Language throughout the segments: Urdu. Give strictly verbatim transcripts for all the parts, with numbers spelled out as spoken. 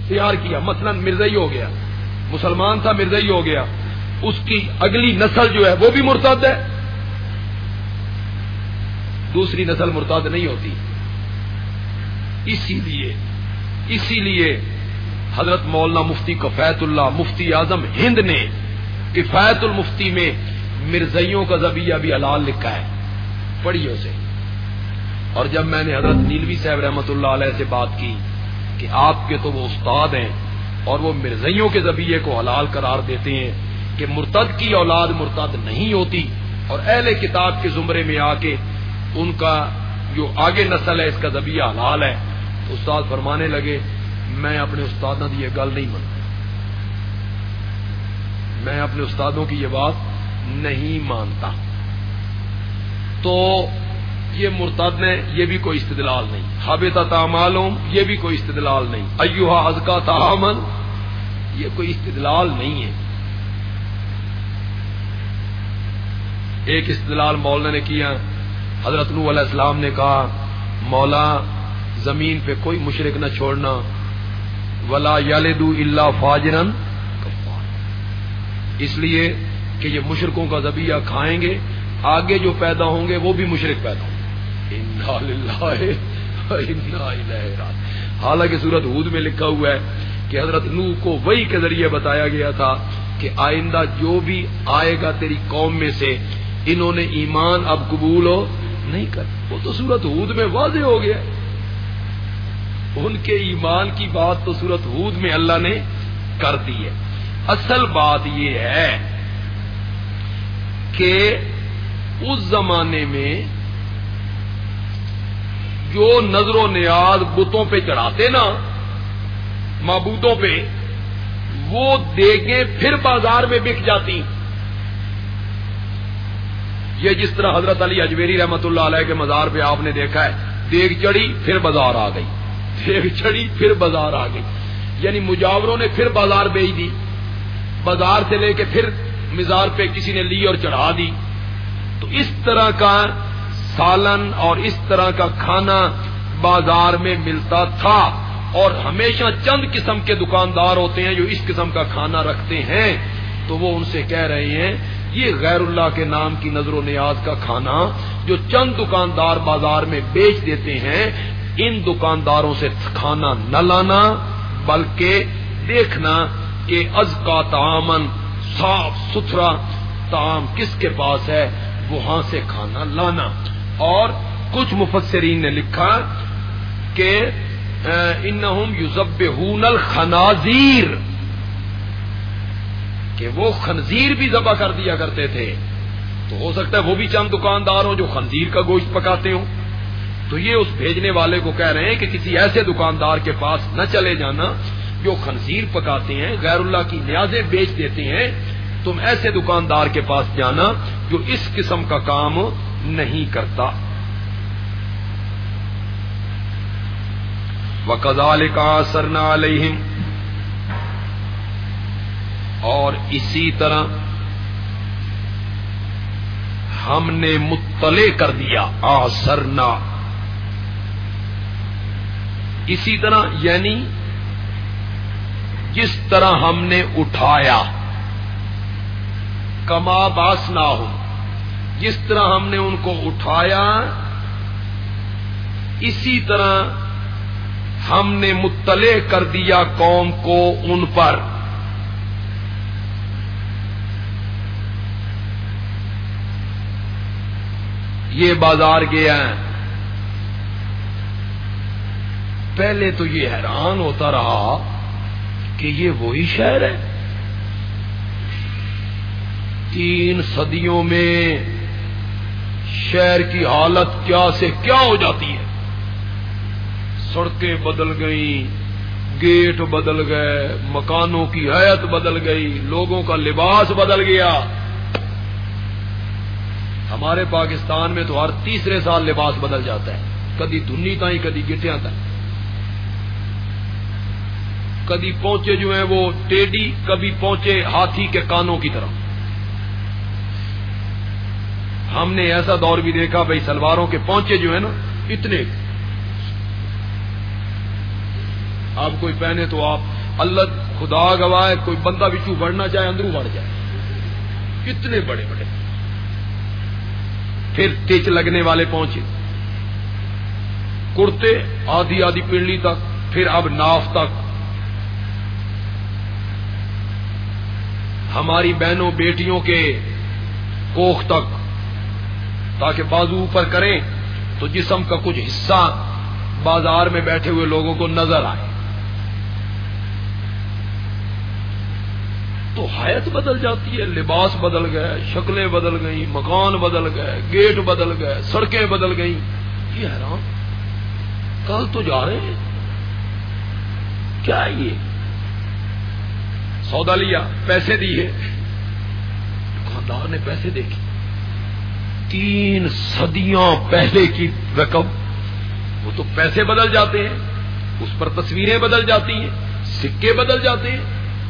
تیار کیا، مثلا مرزائی ہو گیا، مسلمان تھا مرزائی ہو گیا، اس کی اگلی نسل جو ہے وہ بھی مرتد ہے، دوسری نسل مرتد نہیں ہوتی. اسی لیے اسی لیے حضرت مولانا مفتی کفایت اللہ مفتی اعظم ہند نے کفایت المفتی میں مرزائیوں کا ذبیحہ بھی حلال لکھا ہے، پڑھیے اسے. اور جب میں نے حضرت نیلوی صاحب رحمۃ اللہ علیہ سے بات کی کہ آپ کے تو وہ استاد ہیں اور وہ مرزائیوں کے ذبیحے کو حلال قرار دیتے ہیں کہ مرتد کی اولاد مرتد نہیں ہوتی، اور اہل کتاب کے زمرے میں آ کے ان کا جو آگے نسل ہے اس کا ذبیحہ حلال ہے، تو استاد فرمانے لگے میں اپنے استادوں کی یہ گل نہیں مانتا، میں اپنے استادوں کی یہ بات نہیں مانتا. تو یہ مرتد نے یہ بھی کوئی استدلال نہیں، حبطت اعمالہم یہ بھی کوئی استدلال نہیں، ایھا ازکا طعاما یہ کوئی استدلال نہیں ہے. ایک استدلال مولانا نے کیا، حضرت نوح علیہ السلام نے کہا مولا زمین پہ کوئی مشرک نہ چھوڑنا، ولا یلد الا فاجرا کفارا، اس لیے کہ یہ مشرکوں کا ذبیحہ کھائیں گے، آگے جو پیدا ہوں گے وہ بھی مشرک پیدا ہوں گے. انا للہ و انا الیہ راجعون. حالانکہ سورۃ ہود میں لکھا ہوا ہے کہ حضرت نوح کو وحی کے ذریعے بتایا گیا تھا کہ آئندہ جو بھی آئے گا تیری قوم میں سے انہوں نے ایمان اب قبول ہو نہیں کر. وہ تو سورۃ ہود میں واضح ہو گیا، ان کے ایمان کی بات تو سورۃ ہود میں اللہ نے کر دی ہے. اصل بات یہ ہے کہ اس زمانے میں جو نظر و نیاز بتوں پہ چڑھاتے نا، معبودوں پہ، وہ دیگیں پھر بازار میں بک جاتی. یہ جس طرح حضرت علی اجمیری رحمت اللہ علیہ کے مزار پہ آپ نے دیکھا ہے، دیگ چڑھی پھر بازار آ گئی، دیگ چڑھی پھر بازار آ گئی، یعنی مجاوروں نے پھر بازار بیچ دی، بازار سے لے کے پھر مزار پہ کسی نے لی اور چڑھا دی. تو اس طرح کا سالن اور اس طرح کا کھانا بازار میں ملتا تھا، اور ہمیشہ چند قسم کے دکاندار ہوتے ہیں جو اس قسم کا کھانا رکھتے ہیں. تو وہ ان سے کہہ رہے ہیں یہ غیر اللہ کے نام کی نظر و نیاز کا کھانا جو چند دکاندار بازار میں بیچ دیتے ہیں، ان دکانداروں سے کھانا نہ لانا، بلکہ دیکھنا کہ ازکا طعامن صاف ستھرا طعام کس کے پاس ہے وہاں سے کھانا لانا. اور کچھ مفسرین نے لکھا کہ انہم یذبحون الخنازیر، کہ وہ خنزیر بھی ذبح کر دیا کرتے تھے. تو ہو سکتا ہے وہ بھی چند دکاندار ہوں جو خنزیر کا گوشت پکاتے ہوں. تو یہ اس بھیجنے والے کو کہہ رہے ہیں کہ کسی ایسے دکاندار کے پاس نہ چلے جانا جو خنزیر پکاتے ہیں، غیر اللہ کی نیازیں بیچ دیتے ہیں. تم ایسے دکاندار کے پاس جانا جو اس قسم کا کام نہیں کرتا. وَكَذَلِكَ أَثَرْنَا عَلَيْهِمْ، اور اسی طرح ہم نے مطلع کر دیا، آثرنا، اسی طرح یعنی جس طرح ہم نے اٹھایا، کما باسناہم، جس طرح ہم نے ان کو اٹھایا اسی طرح ہم نے مطلع کر دیا قوم کو ان پر. یہ بازار گیا ہے، پہلے تو یہ حیران ہوتا رہا کہ یہ وہی شہر ہے. تین صدیوں میں شہر کی حالت کیا سے کیا ہو جاتی ہے. سڑکیں بدل گئیں، گیٹ بدل گئے، مکانوں کی حیت بدل گئی، لوگوں کا لباس بدل گیا. ہمارے پاکستان میں تو ہر تیسرے سال لباس بدل جاتا ہے، کدی دھنی تائیں کدی گٹیاں تائیں، کدی پہنچے جو ہیں وہ ٹیڈی، کبھی پہنچے ہاتھی کے کانوں کی طرح. ہم نے ایسا دور بھی دیکھا بھائی سلواروں کے پہنچے جو ہیں نا اتنے، آپ کوئی پہنے تو آپ اللہ خدا گواہ ہے کوئی بندہ بچو بڑھنا چاہے اندروں بڑھ جائے، کتنے بڑے بڑے. پھر ٹچ لگنے والے پہنچے، کرتے آدھی آدھی پنڈلی تک، پھر اب ناف تک. ہماری بہنوں بیٹیوں کے کوکھ تک، تاکہ بازو اوپر کریں تو جسم کا کچھ حصہ بازار میں بیٹھے ہوئے لوگوں کو نظر آئے. تو حیت بدل جاتی ہے، لباس بدل گئے، شکلیں بدل گئیں، مکان بدل گئے، گیٹ بدل گئے، سڑکیں بدل گئیں. یہ حیران، کل تو جا رہے ہیں کیا یہ سودا لیا، پیسے دیے، دکاندار نے پیسے دیکھے، تین صدیاں پہلے کی رقم. وہ تو پیسے بدل جاتے ہیں، اس پر تصویریں بدل جاتی ہیں، سکے بدل جاتے ہیں.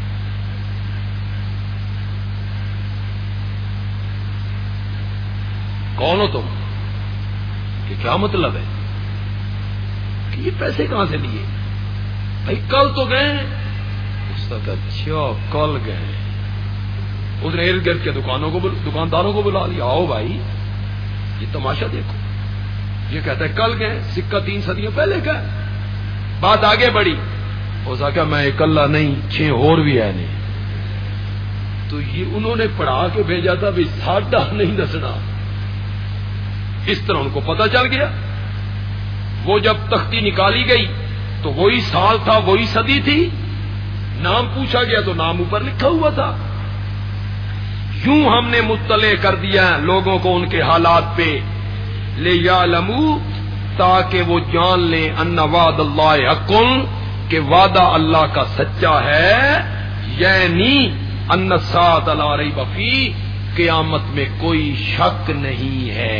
کون ہو تم؟ کہ کیا مطلب ہے کہ یہ پیسے کہاں سے لیے؟ بھائی کل تو گئے. اس کا اچھا کل گئے. اس نے ارد گرد کے دکانوں کو دکانداروں کو بلا لیا، آؤ بھائی یہ تماشا دیکھو. یہ کہتا ہے کل گئے، سکہ تین صدیوں پہلے کا. بات آگے بڑھی، ہو سکا میں اکلا نہیں، چھ اور بھی ہے نہیں. تو یہ انہوں نے پڑھا کے بھیجا تھا بھی ساڈا نہیں دسنا. اس طرح ان کو پتہ چل گیا. وہ جب تختی نکالی گئی تو وہی سال تھا، وہی صدی تھی. نام پوچھا گیا تو نام اوپر لکھا ہوا تھا. یوں ہم نے مطلع کر دیا لوگوں کو ان کے حالات پہ، لیعلموا، تاکہ وہ جان لیں، ان وعد اللہ حق، کہ وعدہ اللہ کا سچا ہے. یعنی ان الساعۃ لا ریب فیہ، قیامت میں کوئی شک نہیں ہے.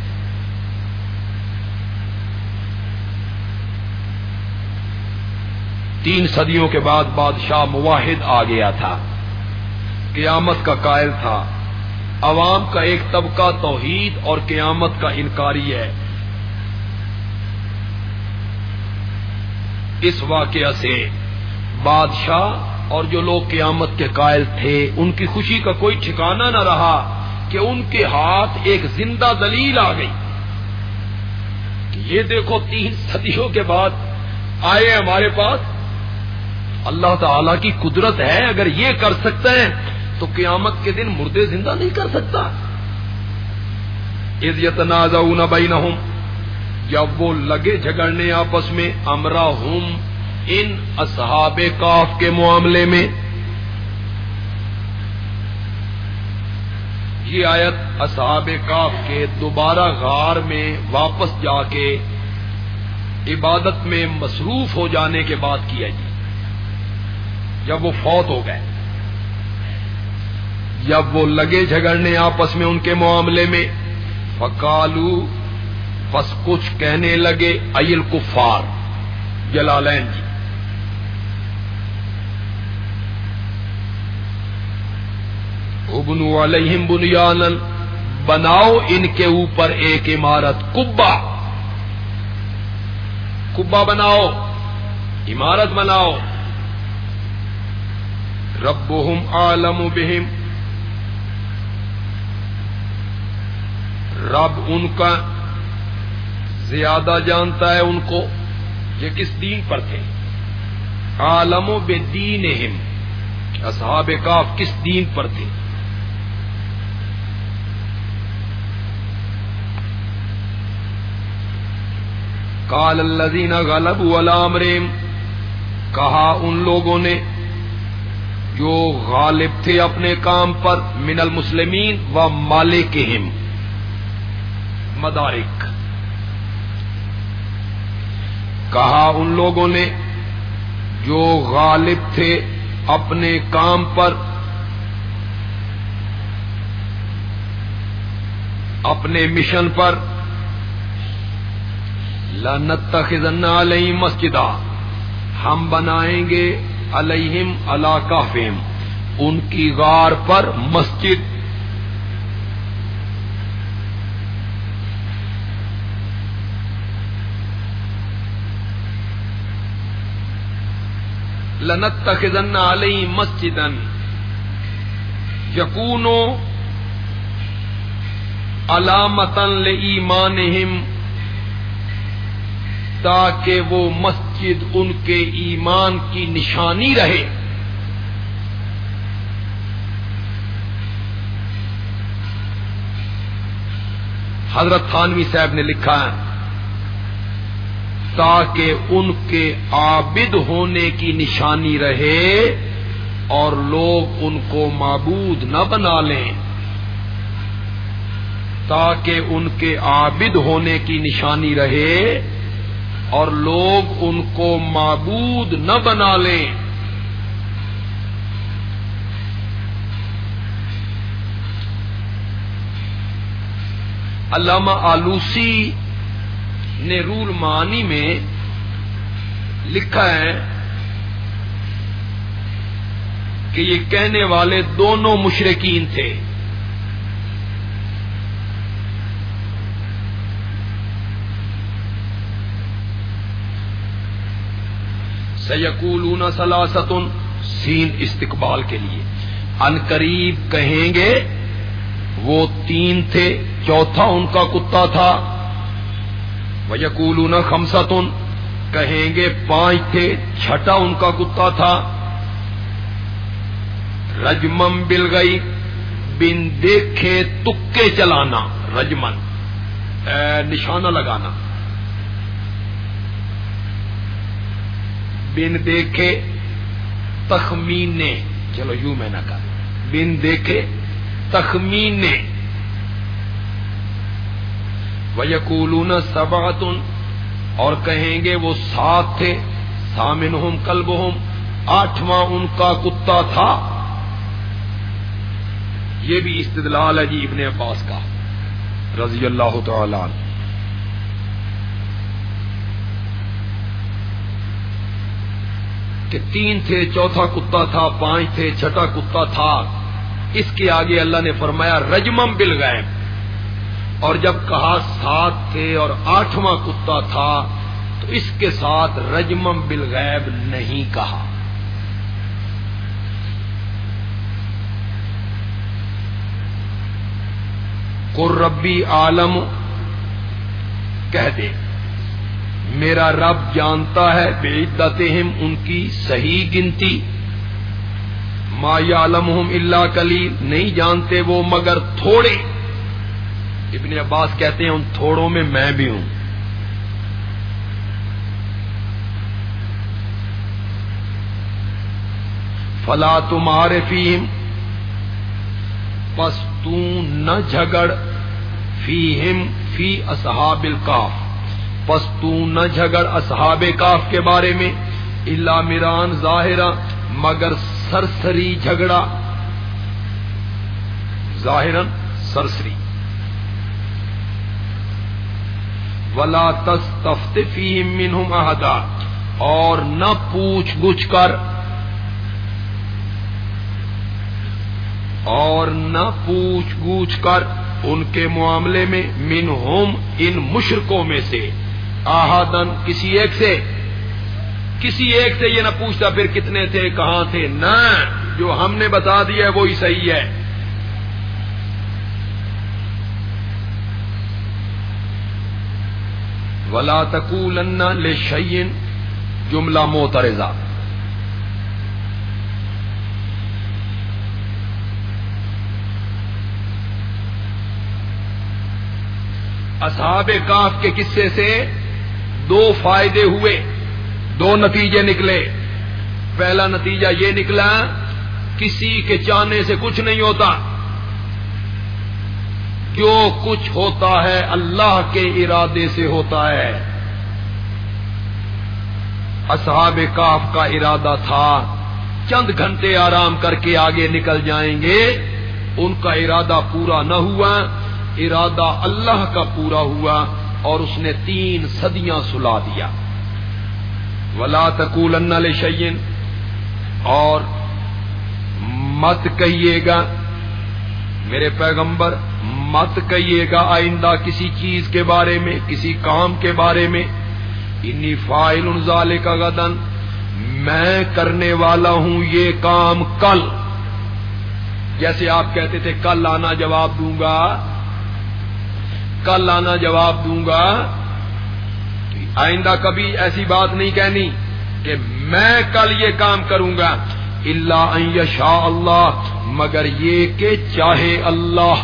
تین صدیوں کے بعد بادشاہ مواحد آ گیا تھا، قیامت کا قائل تھا. عوام کا ایک طبقہ توحید اور قیامت کا انکاری ہے. اس واقعہ سے بادشاہ اور جو لوگ قیامت کے قائل تھے ان کی خوشی کا کوئی ٹھکانہ نہ رہا کہ ان کے ہاتھ ایک زندہ دلیل آ گئی کہ یہ دیکھو تین صدیوں کے بعد آئے ہمارے پاس. اللہ تعالی کی قدرت ہے، اگر یہ کر سکتے ہیں تو قیامت کے دن مردے زندہ نہیں کر سکتا. اذ یتنازعون بینہم، جب وہ لگے جھگڑنے آپس میں، امرہم، ان اصحاب کہف کے معاملے میں. یہ آیت اصحاب کہف کے دوبارہ غار میں واپس جا کے عبادت میں مصروف ہو جانے کے بعد کیا جی، جب وہ فوت ہو گئے، جب وہ لگے جھگڑنے آپس میں ان کے معاملے میں. فقالو، پس کچھ کہنے لگے، ایل کفار، جلالین جی، ابنوا علیہم بنیانا، بناؤ ان کے اوپر ایک عمارت، کبا کبا بناؤ، عمارت بناؤ. ربهم عالم بهم، رب ان کا زیادہ جانتا ہے ان کو. یہ کس دین پر تھے؟ عالم بدینہم، اصحاب کہف کس دین پر تھے؟ قال الذین غلبوا علی امرہم، کہا ان لوگوں نے جو غالب تھے اپنے کام پر، من المسلمین و مالکہم، مدارک. کہا ان لوگوں نے جو غالب تھے اپنے کام پر، اپنے مشن پر، لَنَتَّخِذَنَّ عَلَيْهِمْ مَسْجِدًا، ہم بنائیں گے علیہم علی کہفہم، ان کی غار پر مسجد. لنتخذن علیہم مسجدا یکون علامتا لایمانہم، تاکہ وہ مسجد ان کے ایمان کی نشانی رہے۔ حضرت تھانوی صاحب نے لکھا ہے تاکہ ان کے عابد ہونے کی نشانی رہے اور لوگ ان کو معبود نہ بنا لیں، تاکہ ان کے عابد ہونے کی نشانی رہے اور لوگ ان کو معبود نہ بنا لیں۔ علامہ آلوسی نے رول معانی میں لکھا ہے کہ یہ کہنے والے دونوں مشرکین تھے۔ سیقولون ثلاثۃ، سین استقبال کے لیے، ان قریب کہیں گے وہ تین تھے، چوتھا ان کا کتا تھا۔ وَيَقُولُونَ خَمْسَةٌ، کہیں گے پانچ تھے، چھٹا ان کا کتا تھا۔ رجمن بالغیب، بن دیکھے تکے چلانا، رجمن نشانہ لگانا، بن دیکھے تخمینے، چلو یوں میں نہ کہا، بن دیکھے تخمینے۔ وَيَقُولُونَ سَبْعَةٌ، اور کہیں گے وہ سات تھے، ثامنہم کلبہم، آٹھواں ان کا کتا تھا۔ یہ بھی استدلال ہے جی ابن عباس کا رضی اللہ تعالی عنہ۔ کہ تین تھے، چوتھا کتا تھا، پانچ تھے، چھٹا کتا تھا۔ اس کے آگے اللہ نے فرمایا رجمم بالغیب، اور جب کہا سات تھے اور آٹھواں کتا تھا تو اس کے ساتھ رجمم بالغیب نہیں کہا۔ قل ربی عالم، کہہ دے میرا رب جانتا ہے، بعدتہم ان کی صحیح گنتی، ما یعلمہم الا قلیل، نہیں جانتے وہ مگر تھوڑے۔ ابن عباس کہتے ہیں ان تھوڑوں میں میں بھی ہوں۔ فلا تمہارے فیہم، پس تو نہ جھگڑ، فیہم فی اصحاب الکاف، پس تو نہ جھگڑ اصحاب کاف کے بارے میں، الا مران ظاہرا، مگر سرسری جھگڑا، ظاہراً سرسری۔ ولا تستفت فیہم منہم احدا، اور نہ پوچھ گچھ کر، اور نہ پوچھ گچھ کر ان کے معاملے میں، منہم ان مشرکوں میں سے، احدن کسی ایک سے، کسی ایک سے یہ نہ پوچھتا پھر کتنے تھے کہاں تھے، نہ، جو ہم نے بتا دیا ہے وہی صحیح ہے۔ ولا تقولن لشیء، جملہ معترضہ، اصحاب کہف کے قصے سے دو فائدے ہوئے، دو نتیجے نکلے۔ پہلا نتیجہ یہ نکلا کسی کے چاہنے سے کچھ نہیں ہوتا، جو کچھ ہوتا ہے اللہ کے ارادے سے ہوتا ہے۔ اصحاب کہف کا ارادہ تھا چند گھنٹے آرام کر کے آگے نکل جائیں گے، ان کا ارادہ پورا نہ ہوا، ارادہ اللہ کا پورا ہوا اور اس نے تین صدیاں سلا دیا۔ ولا تقولن لشیء، اور مت کہیے گا میرے پیغمبر، مت کہیے گا آئندہ کسی چیز کے بارے میں، کسی کام کے بارے میں، انی فاعل ذلک غدا، میں کرنے والا ہوں یہ کام کل. جیسے آپ کہتے تھے کل آنا جواب دوں گا، کل آنا جواب دوں گا، آئندہ کبھی ایسی بات نہیں کہنی کہ میں کل یہ کام کروں گا. الا ان یشاء اللہ، مگر یہ کہ چاہے اللہ.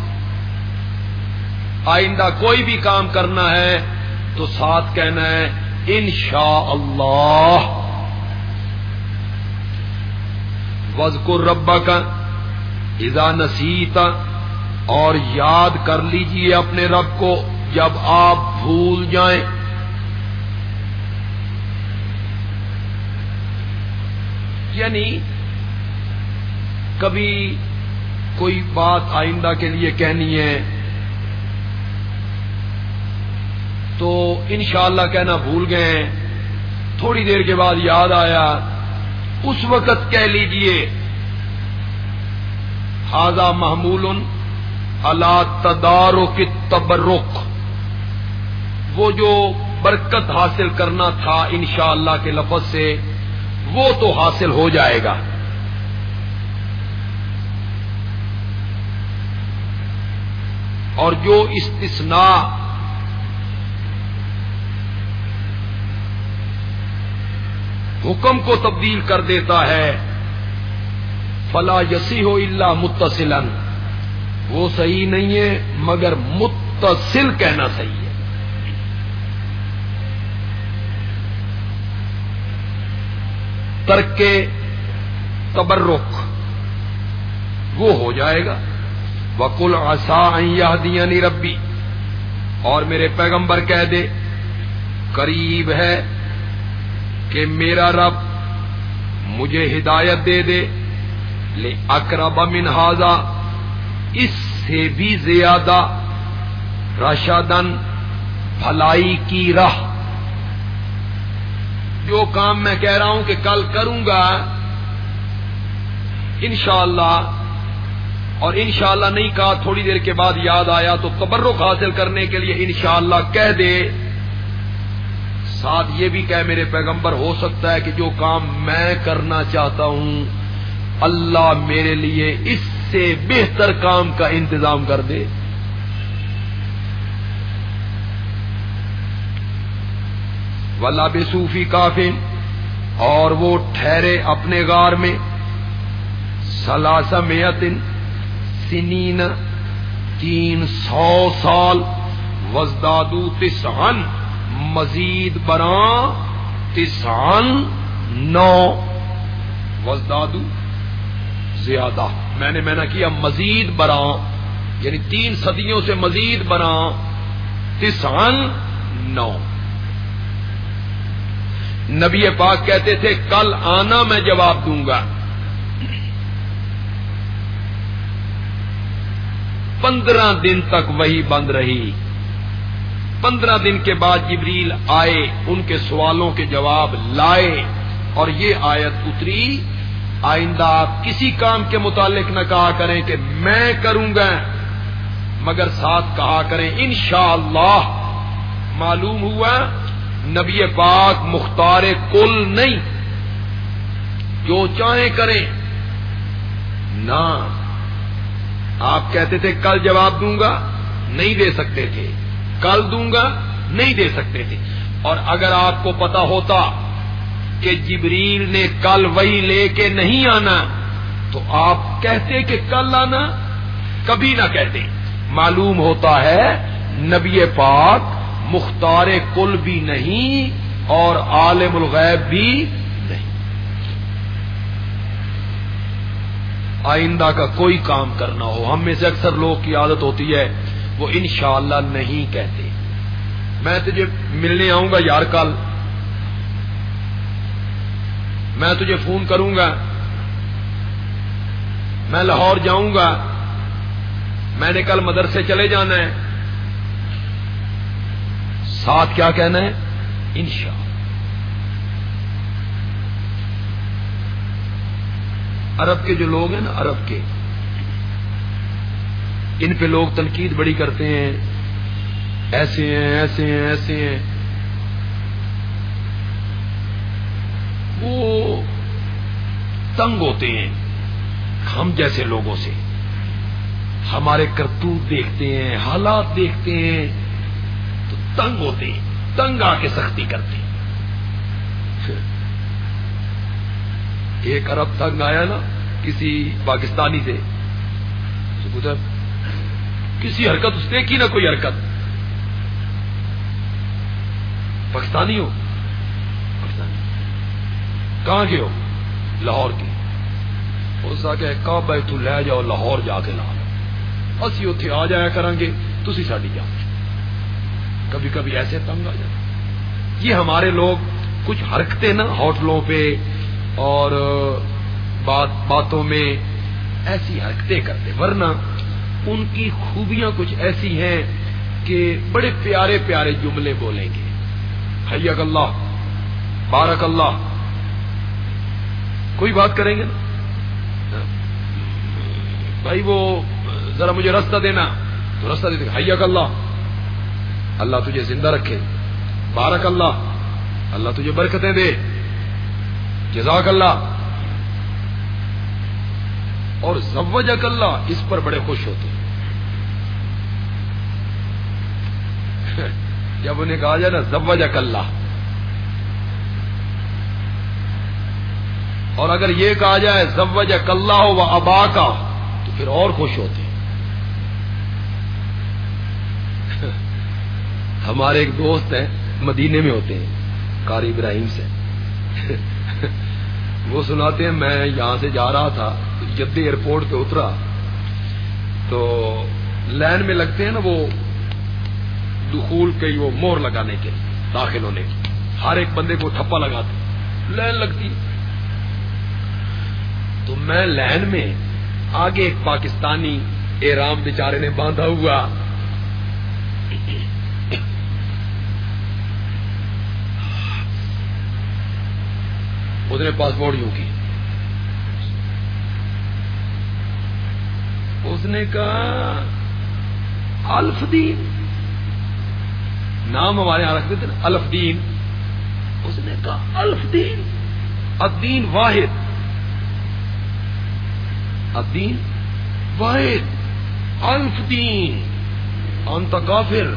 آئندہ کوئی بھی کام کرنا ہے تو ساتھ کہنا ہے انشاء اللہ. وَاذْكُرْ رَبَّكَ اذا نسیت، اور یاد کر لیجئے اپنے رب کو جب آپ بھول جائیں. یعنی کبھی کوئی بات آئندہ کے لیے کہنی ہے تو انشاءاللہ کہنا بھول گئے، تھوڑی دیر کے بعد یاد آیا، اس وقت کہہ لیجئے ھذا محمول علی تدارک التبرک. وہ جو برکت حاصل کرنا تھا انشاءاللہ کے لفظ سے وہ تو حاصل ہو جائے گا. اور جو استثناء حکم کو تبدیل کر دیتا ہے فلا یصیح الا متصلا، وہ صحیح نہیں ہے مگر متصل کہنا صحیح ہے. ترک تبرک وہ ہو جائے گا. وَقُلْ عَسَىٰ أَن يَهْدِيَنِ رَبِّي، اور میرے پیغمبر کہہ دے قریب ہے کہ میرا رب مجھے ہدایت دے دے لِأَقْرَبَ مِنْ هَٰذَا، اس سے بھی زیادہ رشدن بھلائی کی راہ. جو کام میں کہہ رہا ہوں کہ کل کروں گا انشاءاللہ، اور انشاءاللہ نہیں کہا تھوڑی دیر کے بعد یاد آیا تو تبرک حاصل کرنے کے لیے انشاءاللہ کہہ دے. ساتھ یہ بھی کہہ میرے پیغمبر ہو سکتا ہے کہ جو کام میں کرنا چاہتا ہوں اللہ میرے لیے اس سے بہتر کام کا انتظام کر دے. وَلَبِثُوا فِي كَهْفٍ، اور وہ ٹھہرے اپنے غار میں ثلاث مئۃ سنین، تین سو سال. وَازْدَادُوا تِسْعًا، مزید براں تسعًا نو. وَازْدَادُوا زیادہ، میں نے میں نے کیا مزید براں، یعنی تین صدیوں سے مزید براں تسعًا نو. نبی پاک کہتے تھے کل آنا میں جواب دوں گا. پندرہ دن تک وہی بند رہی. پندرہ دن کے بعد جبریل آئے، ان کے سوالوں کے جواب لائے، اور یہ آیت اتری آئندہ آپ کسی کام کے متعلق نہ کہا کریں کہ میں کروں گا، مگر ساتھ کہا کریں انشاءاللہ. معلوم ہوا نبی پاک مختار کل نہیں، جو چاہیں کریں. نہ آپ کہتے تھے کل جواب دوں گا، نہیں دے سکتے تھے. کل دوں گا، نہیں دے سکتے تھے. اور اگر آپ کو پتا ہوتا کہ جبریل نے کل وہی لے کے نہیں آنا تو آپ کہتے کہ کل آنا، کبھی نہ کہتے. معلوم ہوتا ہے نبی پاک مختار کل بھی نہیں اور عالم الغیب بھی نہیں. آئندہ کا کوئی کام کرنا ہو، ہم میں سے اکثر لوگ کی عادت ہوتی ہے وہ انشاءاللہ نہیں کہتے. میں تجھے ملنے آؤں گا یار کل، میں تجھے فون کروں گا، میں لاہور جاؤں گا، میں نے کل مدرسے چلے جانا ہے. ساتھ کیا کہنا ہے؟ انشاءاللہ. عرب کے جو لوگ ہیں نا، عرب کے، ان پہ لوگ تنقید بڑی کرتے ہیں، ایسے ہیں ایسے ہیں ایسے ہیں. وہ تنگ ہوتے ہیں ہم جیسے لوگوں سے، ہمارے کرتوت دیکھتے ہیں، حالات دیکھتے ہیں تو تنگ ہوتے ہیں، تنگ آ کے سختی کرتے ہیں۔ ایک عرب تنگ آیا نا کسی پاکستانی سے، کسی حرکت اس نے کی نا، کوئی حرکت، پاکستانی ہو، پاکستانی کہاں کے ہو؟ لاہور کی۔ اس آگے کہا بھائی تو لے جاؤ لاہور جا کے لا لو، اسی اتنے آ جایا کریں گے، تسی ساڈی جاؤ۔ کبھی کبھی ایسے تنگ آ جاتے۔ یہ ہمارے لوگ کچھ حرکتیں نا ہوٹلوں پہ اور بات باتوں میں ایسی حرکتیں کرتے، ورنہ ان کی خوبیاں کچھ ایسی ہیں کہ بڑے پیارے پیارے جملے بولیں گے، حیاک اللہ، بارک اللہ، کوئی بات کریں گے نا، بھائی وہ ذرا مجھے راستہ دینا، تو راستہ دیتے، حیاک اللہ، اللہ تجھے زندہ رکھے، بارک اللہ، اللہ تجھے برکتیں دے، جزاک اللہ، اور زوجک اللہ، اس پر بڑے خوش ہوتے ہیں۔ جب انہیں کہا جائے نا زوجک اللہ، اور اگر یہ کہا جائے زوجک اللہ و اباکا تو پھر اور خوش ہوتے ہیں۔ ہمارے ایک دوست ہیں مدینے میں ہوتے ہیں، قاری ابراہیم سے، وہ سناتے ہیں میں یہاں سے جا رہا تھا، جدہ ایئرپورٹ پہ اترا تو لائن میں لگتے ہیں نا وہ دخول کے وہ مہر لگانے کے لیے، داخل ہونے کی، ہر ایک بندے کو ٹھپا لگاتے، لائن لگتی، تو میں لائن میں آگے ایک پاکستانی احرام بیچارے نے باندھا ہوا، اس نے پاسپورٹ یوں کی، اس نے کہا الف دین، نام ہمارے یہاں رکھتے تھے نا الف دین، اس نے کہا الف دین، الدین واحد، الدین واحد، الف دین، انت کافر،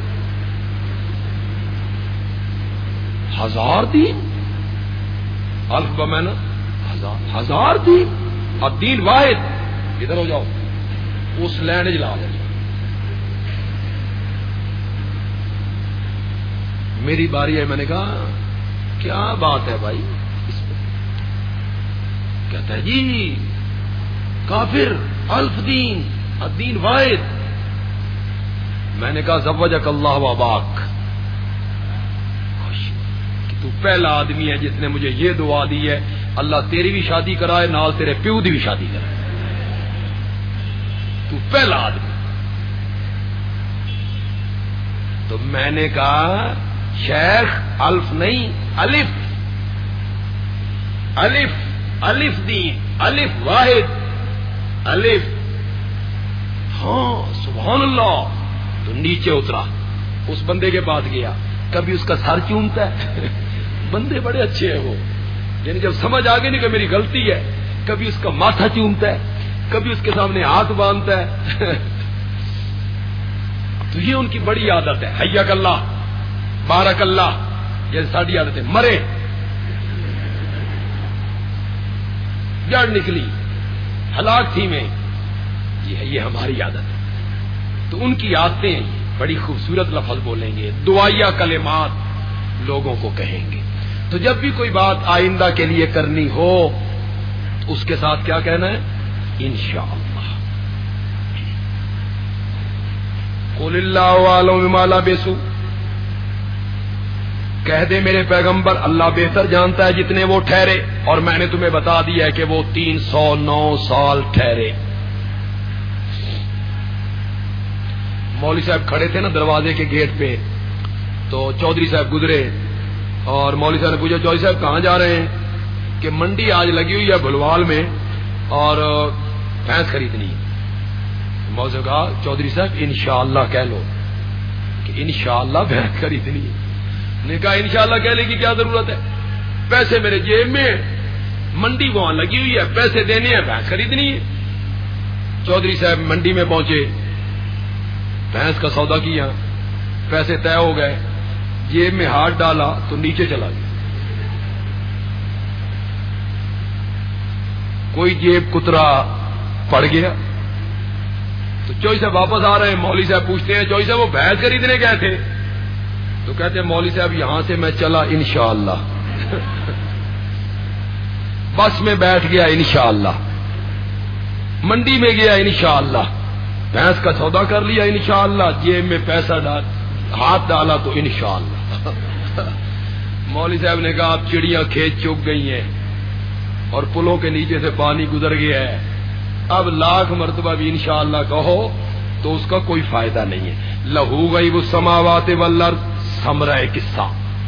ہزار دین، الف بمانا ہزار، ہزار دین، الدین واحد، ادھر ہو جاؤ، اس لینڈ جلا دے۔ میری باری ہے، میں نے کہا کیا بات ہے بھائی اس پہ؟ کہتا ہے جی کافر، الف دین، الدین واحد۔ میں نے کہا زوجک اللہ و اباک، تو پہلا آدمی ہے جس نے مجھے یہ دعا دی ہے، اللہ تیری بھی شادی کرائے، نال تیرے پیو دی بھی شادی کرائے، تو پہلا آدمی۔ تو میں نے کہا شیخ الف نہیں الف، الف، الف دین، الف واحد، الف، ہاں سبحان اللہ۔ تو نیچے اترا، اس بندے کے پاس گیا، کبھی اس کا سر چومتا ہے، بندے بڑے اچھے ہیں وہ، یعنی جب سمجھ آ گئی نہیں کہ میری غلطی ہے، کبھی اس کا ماتھا چومتا ہے، کبھی اس کے سامنے ہاتھ باندھتا ہے۔ تو یہ ان کی بڑی عادت ہے، حیاک اللہ، بارک اللہ، یہ ساری عادت ہے۔ مرے جڑ نکلی، ہلاک تھی میں، یہ ہے، یہ ہماری عادت ہے۔ تو ان کی عادتیں بڑی خوبصورت لفظ بولیں گے، دعائیا کلمات لوگوں کو کہیں گے۔ تو جب بھی کوئی بات آئندہ کے لیے کرنی ہو تو اس کے ساتھ کیا کہنا ہے؟ انشاءاللہ۔ قل اللہ اعلم بما لبثوا، کہہ دے میرے پیغمبر اللہ بہتر جانتا ہے جتنے وہ ٹھہرے، اور میں نے تمہیں بتا دیا ہے کہ وہ تین سو نو سال ٹھہرے۔ مولوی صاحب کھڑے تھے نا دروازے کے گیٹ پہ، تو چودھری صاحب گزرے اور مولوی صاحب نے پوچھا چودھری صاحب کہاں جا رہے ہیں؟ کہ منڈی آج لگی ہوئی ہے بھلوال میں اور بھینس خریدنی ہے۔ مولوی صاحب کہا چودھری صاحب انشاءاللہ کہہ لو کہ انشاءاللہ بھینس خریدنی ہے۔ نے کہا انشاءاللہ کہنے کی کیا ضرورت ہے، پیسے میرے جیب میں، منڈی وہاں لگی ہوئی ہے، پیسے دینے ہیں، بھینس خریدنی ہے۔ چودھری صاحب منڈی میں پہنچے، بھینس کا سودا کیا، پیسے طے ہو گئے، جیب میں ہاتھ ڈالا تو نیچے چلا گیا۔ کوئی جیب کترا پڑ گیا تو چوئی صاحب واپس آ رہے ہیں، مولوی صاحب پوچھتے ہیں چوئی صاحب وہ بھینس خریدنے گئے تھے؟ تو کہتے ہیں مولوی صاحب یہاں سے میں چلا انشاءاللہ، بس میں بیٹھ گیا انشاءاللہ، منڈی میں گیا انشاءاللہ، بھینس کا سودا کر لیا انشاءاللہ، جیب میں پیسہ ڈال ہاتھ ڈالا تو انشاءاللہ۔ مولوی صاحب نے کہا اب چڑیاں کھیت چگ گئی ہیں اور پلوں کے نیچے سے پانی گزر گیا ہے، اب لاکھ مرتبہ بھی انشاءاللہ کہو تو اس کا کوئی فائدہ نہیں ہے۔ لہو غیب السماوات والارض، ثمرہ قصہ۔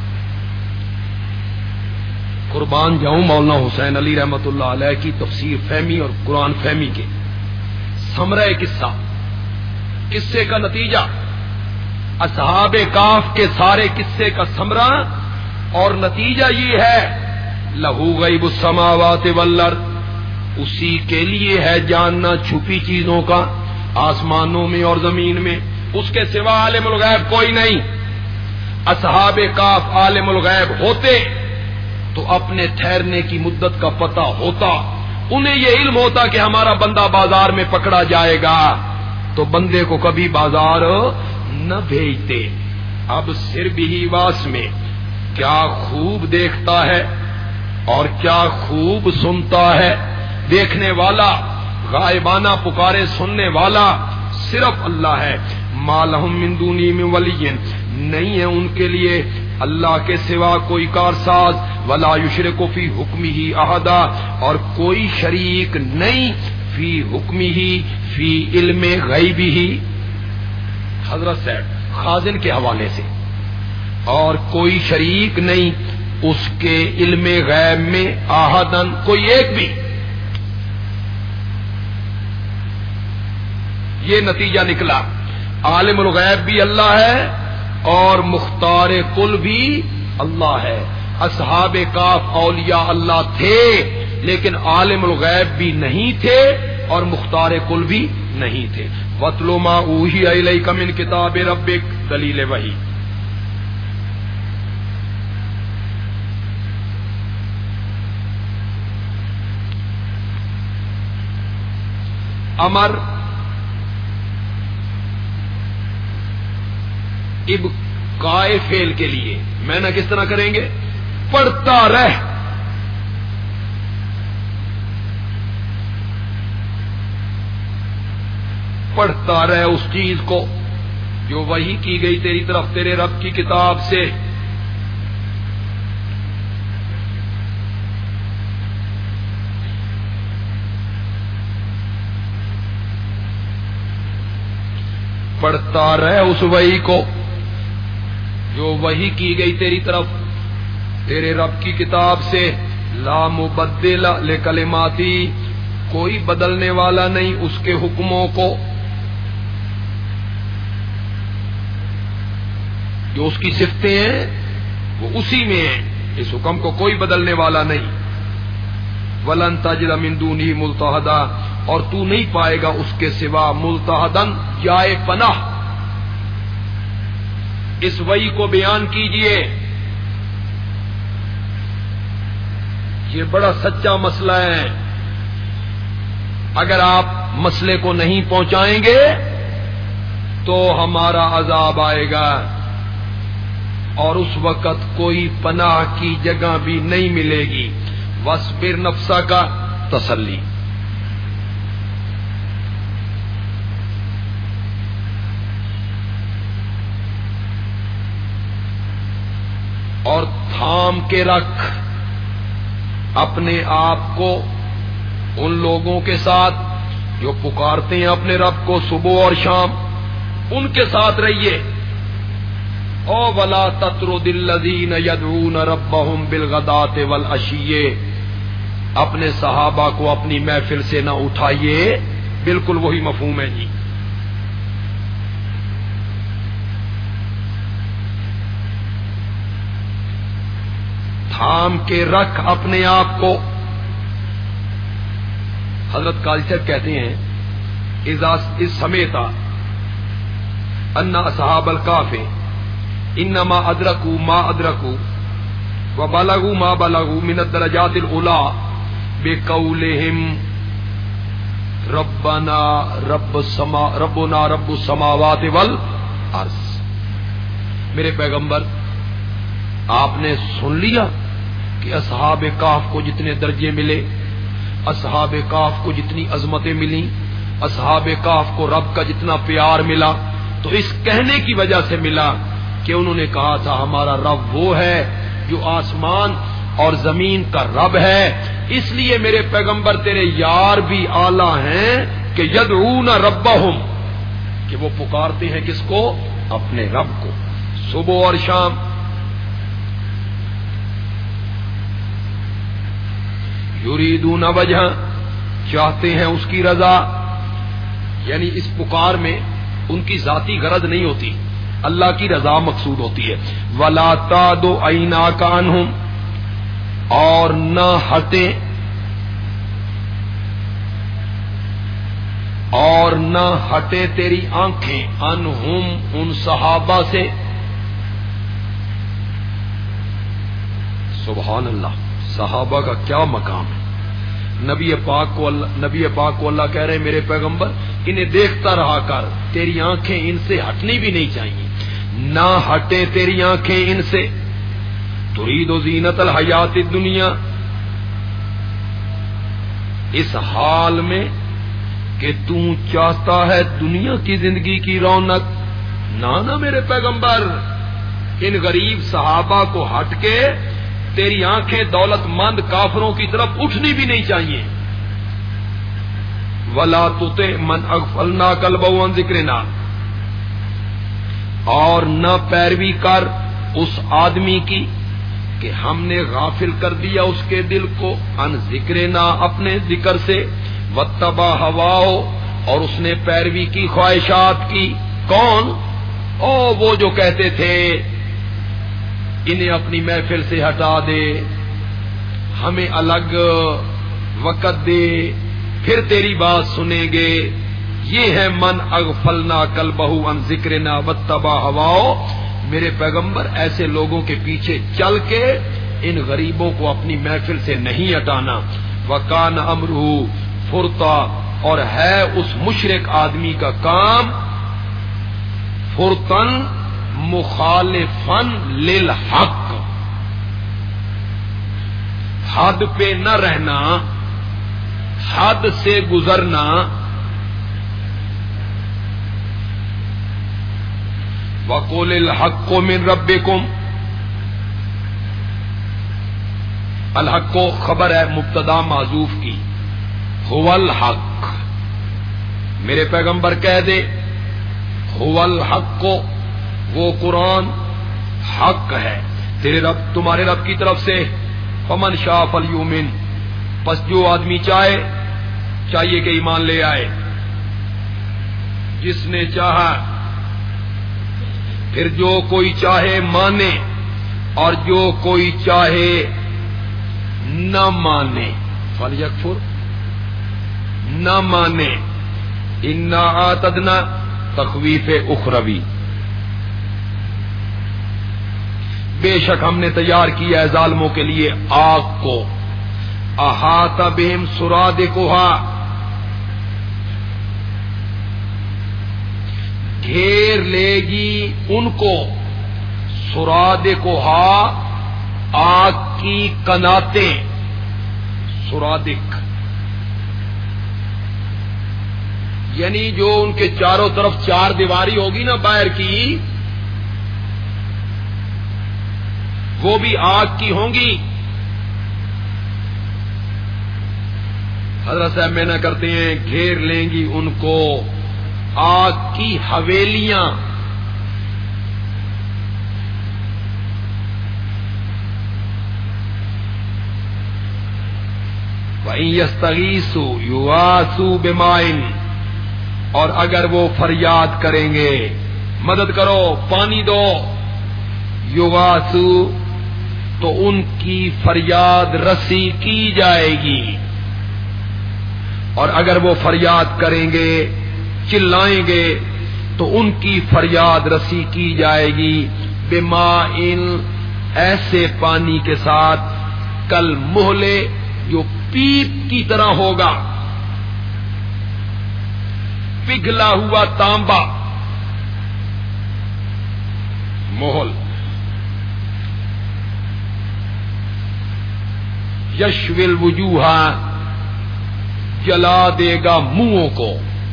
قربان جاؤں مولانا حسین علی رحمت اللہ علیہ کی تفسیر فہمی اور قرآن فہمی کے ثمرہ قصہ، قصے کا نتیجہ اصحاب کہف کے سارے قصے کا ثمرہ اور نتیجہ یہ ہے، لہو غیب السماوات والارض، اسی کے لیے ہے جاننا چھپی چیزوں کا آسمانوں میں اور زمین میں، اس کے سوا عالم الغیب کوئی نہیں۔ اصحاب کہف عالم الغیب ہوتے تو اپنے ٹھہرنے کی مدت کا پتہ ہوتا، انہیں یہ علم ہوتا کہ ہمارا بندہ بازار میں پکڑا جائے گا، تو بندے کو کبھی بازار نہ بھیجتے۔ اب سر بھی واس میں کیا خوب دیکھتا ہے اور کیا خوب سنتا ہے، دیکھنے والا، غائبانہ پکارے سننے والا صرف اللہ ہے۔ ما لہم من دونی من ولی، نہیں ہے ان کے لیے اللہ کے سوا کوئی کارساز، ولا یشرک فی حکمہ احدا، اور کوئی شریک نہیں فی حکمہ، فی علم غیبہ، حضرت صاحب خازن کے حوالے سے، اور کوئی شریک نہیں اس کے علم غیب میں احدن، کوئی ایک بھی۔ یہ نتیجہ نکلا، عالم الغیب بھی اللہ ہے اور مختار کل بھی اللہ ہے۔ اصحاب کہف اولیاء اللہ تھے لیکن عالم الغیب بھی نہیں تھے اور مختار کل بھی نہیں تھے۔ وَاتْلُ مَا أُوحِيَ إِلَيْكَ مِنْ کتاب ربک، دلیل وحی۔ امر ابقائے فعل کے لیے میں نہ کس طرح کریں گے، پڑھتا رہ، پڑھتا رہ اس چیز کو جو وحی کی گئی تیری طرف تیرے رب کی کتاب سے۔ پڑھتا رہ اس وحی کو جو وحی کی گئی تیری طرف تیرے رب کی کتاب سے۔ لا مبدل لکلماتی، کوئی بدلنے والا نہیں اس کے حکموں کو، جو اس کی صفتیں ہیں وہ اسی میں ہیں، اس حکم کو کوئی بدلنے والا نہیں۔ ولن تجد من دونہ ملتحدا، اور تو نہیں پائے گا اس کے سوا ملتحدن، جائے پناہ۔ اس وحی کو بیان کیجئے، یہ بڑا سچا مسئلہ ہے، اگر آپ مسئلے کو نہیں پہنچائیں گے تو ہمارا عذاب آئے گا، اور اس وقت کوئی پناہ کی جگہ بھی نہیں ملے گی۔ وَاصْبِرْ نَفْسَكَ، تسلی۔ اور تھام کے رکھ اپنے آپ کو ان لوگوں کے ساتھ جو پکارتے ہیں اپنے رب کو صبح اور شام، ان کے ساتھ رہیے۔ او ولا تطرد الذین یدعون ربهم بالغداة والعشی، اپنے صحابہ کو اپنی محفل سے نہ اٹھائیے، بالکل وہی مفہوم ہے جی۔ تھام کے رکھ اپنے آپ کو. حضرت قاضی صاحب کہتے ہیں اذا اس سمیتا ان اصحاب الکاف انما ادرکوا ما ادرکوا وبلغوا ما بلغوا من الدرجات العلی بقولہم ربنا رب السما ربنا رب السماوات والارض. میرے پیغمبر آپ نے سن لیا کہ اصحاب کہف کو جتنے درجے ملے، اصحاب کہف کو جتنی عظمتیں ملی، اصحاب کہف کو رب کا جتنا پیار ملا، تو اس کہنے کی وجہ سے ملا کہ انہوں نے کہا تھا ہمارا رب وہ ہے جو آسمان اور زمین کا رب ہے. اس لیے میرے پیغمبر تیرے یار بھی اعلی ہیں کہ یدعون ربہم، کہ وہ پکارتے ہیں کس کو؟ اپنے رب کو صبح اور شام. یریدون وجہ، چاہتے ہیں اس کی رضا، یعنی اس پکار میں ان کی ذاتی غرض نہیں ہوتی، اللہ کی رضا مقصود ہوتی ہے. ولا تعد عیناک عنہم، اور نہ ہٹیں اور نہ ہٹے تیری آنکھیں عنہم ان صحابہ سے. سبحان اللہ، صحابہ کا کیا مقام ہے. نبی پاک کو اللہ نبی پاک کو اللہ کہہ رہے ہیں میرے پیغمبر انہیں دیکھتا رہا کر، تیری آنکھیں ان سے ہٹنی بھی نہیں چاہیے، نہ ہٹے تیری آنکھیں ان سے. ترید زینت الحیات الدنیا، اس حال میں کہ تو چاہتا ہے دنیا کی زندگی کی رونق. نہ نہ میرے پیغمبر، ان غریب صحابہ کو ہٹ کے تیری آنکھیں دولت مند کافروں کی طرف اٹھنی بھی نہیں چاہیے. ولا تطع من اغفلنا قلبه عن ذکرنا، اور نہ پیروی کر اس آدمی کی کہ ہم نے غافل کر دیا اس کے دل کو عن ذکرنا، اپنے ذکر سے. واتبع ہواہ، اور اس نے پیروی کی خواہشات کی. کون؟ او وہ جو کہتے تھے انہیں اپنی محفل سے ہٹا دے، ہمیں الگ وقت دے، پھر تیری بات سنیں گے. یہ ہے من اغفلنا قلبہ عن ذکرنا واتبع ہواہ. میرے پیغمبر ایسے لوگوں کے پیچھے چل کے ان غریبوں کو اپنی محفل سے نہیں ہٹانا. وکان امرہ فرطا، اور ہے اس مشرک آدمی کا کام فرطن مخالفن للحق، حد پہ نہ رہنا، حد سے گزرنا. وقول الحق من ربکم، الحق کو خبر ہے مبتدا معذوف کی، هو الحق. میرے پیغمبر کہہ دے هو الحق کو، وہ قرآن حق ہے تیرے رب تمہارے رب کی طرف سے. فمن شاء فلیؤمن، پس جو آدمی چاہے چاہیے کہ ایمان لے آئے. جس نے چاہا، پھر جو کوئی چاہے مانے، اور جو کوئی چاہے نہ مانے. فلیکفر، نہ مانے. انا اعتدنا، تخویف اخروی، بے شک ہم نے تیار کیا ہے ظالموں کے لیے آگ کو. احاط بہم سرادقھا، گھیر لے گی ان کو. سرادقھا، آگ کی کناتیں. سرادق یعنی جو ان کے چاروں طرف چار دیواری ہوگی نا باہر کی، وہ بھی آگ کی ہوں گی. حضرت صاحب میں نہ کرتے ہیں گھیر لیں گی ان کو آگ کی حویلیاں. وَإِن يَسْتَغِيثُوا يُغَاثُوا بِمَاءٍ، اور اگر وہ فریاد کریں گے مدد کرو پانی دو، یغاثو تو ان کی فریاد رسی کی جائے گی، اور اگر وہ فریاد کریں گے، چلائیں گے، تو ان کی فریاد رسی کی جائے گی بماء، ایسے پانی کے ساتھ، کل مہلے، جو پیپ کی طرح ہوگا، پگھلا ہوا تانبا، مہل، یشوی الوجوہ، جلا دے گا منہوں کو،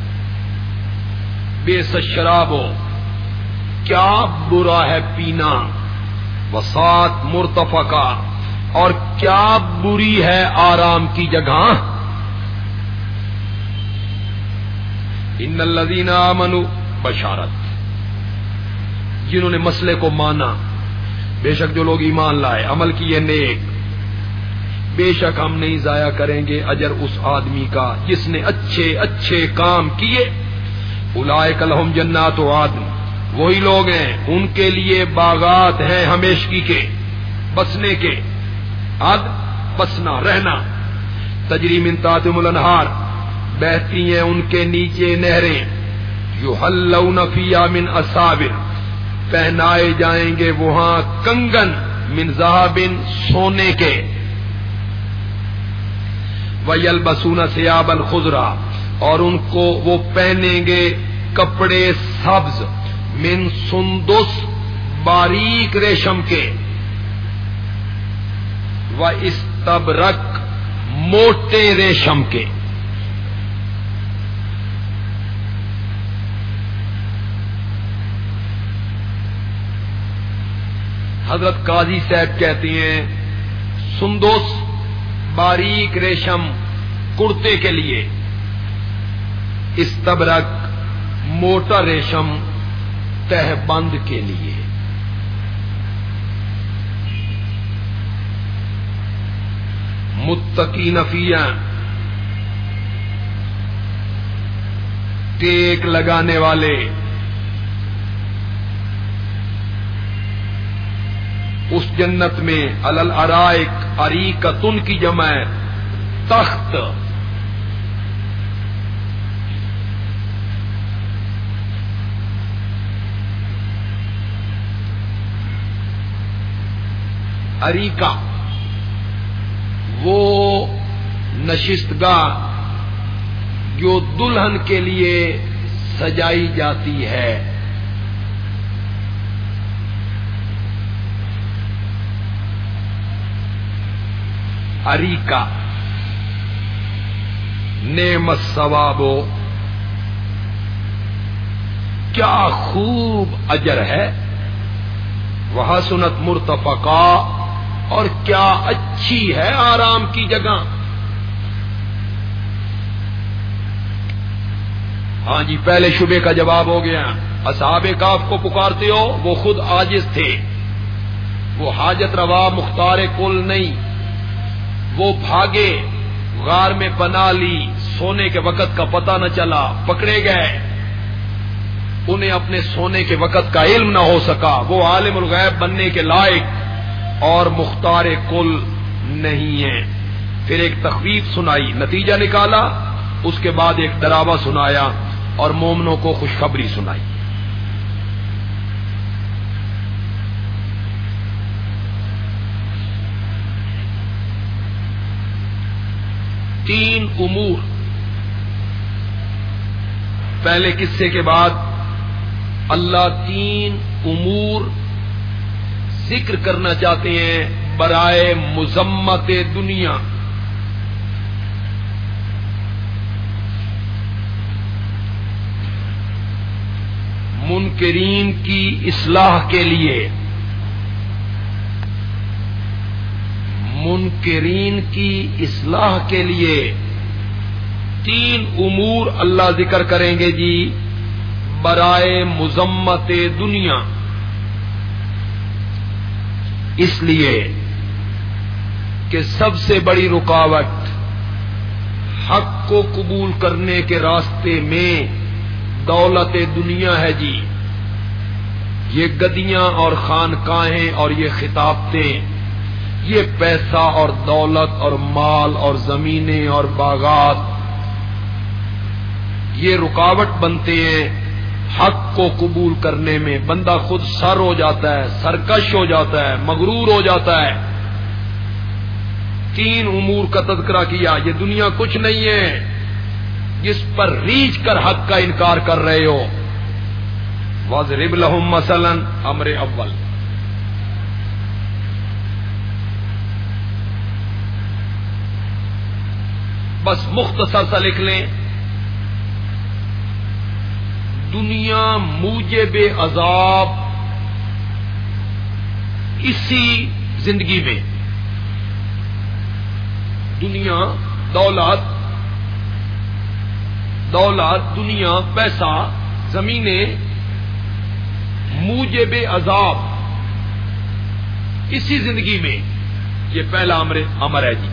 بیس شرابو، کیا برا ہے پینا، وسات مرتفقہ، اور کیا بری ہے آرام کی جگہ۔ ان الذین آمنوا، بشارت جنہوں نے مسئلے کو مانا، بے شک جو لوگ ایمان لائے، عمل کیے نیک، بے شک ہم نہیں ضائع کریں گے اجر اس آدمی کا جس نے اچھے اچھے کام کیے۔ اولئک لہم جنات عدن، وہی لوگ ہیں ان کے لیے باغات ہیں ہمیشگی کے، بسنے کے، عدن بسنا، رہنا، تجری من تحتہم الانہار، بہتی ہیں ان کے نیچے نہریں، یحلون فیہا من اساور، پہنائے جائیں گے وہاں کنگن، من ذہب، سونے کے، وَيَلْبَسُونَ ثِيَابًا خُضْرًا، اور ان کو وہ پہنیں گے کپڑے سبز، من سندس، باریک ریشم کے، وَإِسْتَبْرَقٍ، موٹے ریشم کے۔ حضرت قاضی صاحب کہتے ہیں سندس، باریک ریشم کرتے کے لیے، استبرق، موٹا ریشم تہ بند کے لیے۔ متقین فیہا، ٹیک لگانے والے، اس جنت میں، علی الارائک، اریکتن کی جمع ہے، تخت، اریکہ وہ نشستگاہ جو دلہن کے لیے سجائی جاتی ہے، اریکہ، نعم الثواب، کیا خوب اجر ہے، وحسنت مرتفقا، اور کیا اچھی ہے آرام کی جگہ۔ ہاں جی، پہلے شبے کا جواب ہو گیا۔ اصحاب کہف کو پکارتے ہو، وہ خود عاجز تھے، وہ حاجت روا مختار کل نہیں، وہ بھاگے، غار میں پناہ لی، سونے کے وقت کا پتہ نہ چلا، پکڑے گئے، انہیں اپنے سونے کے وقت کا علم نہ ہو سکا، وہ عالم الغیب بننے کے لائق اور مختار کل نہیں ہیں۔ پھر ایک تخویف سنائی، نتیجہ نکالا، اس کے بعد ایک ڈراوا سنایا اور مومنوں کو خوشخبری سنائی۔ تین امور، پہلے قصے کے بعد اللہ تین امور ذکر کرنا چاہتے ہیں برائے مذمت دنیا۔ منکرین کی اصلاح کے لیے، منکرین کی اصلاح کے لیے تین امور اللہ ذکر کریں گے جی برائے مذمت دنیا، اس لیے کہ سب سے بڑی رکاوٹ حق کو قبول کرنے کے راستے میں دولت دنیا ہے جی۔ یہ گدیاں اور خانقاہیں اور یہ خطابتیں یہ پیسہ اور دولت اور مال اور زمینیں اور باغات یہ رکاوٹ بنتے ہیں حق کو قبول کرنے میں. بندہ خود سر ہو جاتا ہے, سرکش ہو جاتا ہے, مغرور ہو جاتا ہے. تین امور کا تذکرہ کیا. یہ دنیا کچھ نہیں ہے جس پر ریچھ کر حق کا انکار کر رہے ہو. وَاضْرِبْ لَهُمْ مَثَلًا امر اول. بس مختصر سا لکھ لیں, دنیا موجب عذاب اسی زندگی میں. دنیا دولت دولت دنیا پیسہ زمینیں موجب عذاب اسی زندگی میں. یہ پہلا امر امر ہے جی.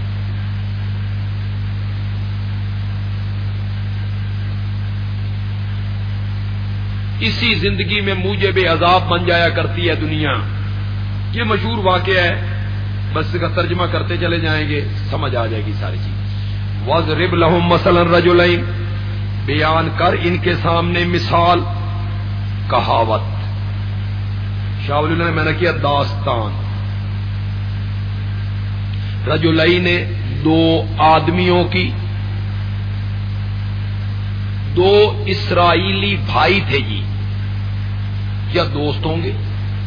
اسی زندگی میں موجب عذاب بن جایا کرتی ہے دنیا. یہ مشہور واقعہ ہے, بس اس کا ترجمہ کرتے چلے جائیں گے سمجھ آ جائے گی ساری چیز. وَاضْرِبْ لَهُمْ مَثَلًا رَجُلَيْنِ, بیان کر ان کے سامنے مثال, کہاوت. شاہ ولی اللہ نے میں نے کیا داستان. رجلین دو آدمیوں کی, دو اسرائیلی بھائی تھے جی, یا دوست ہوں گے.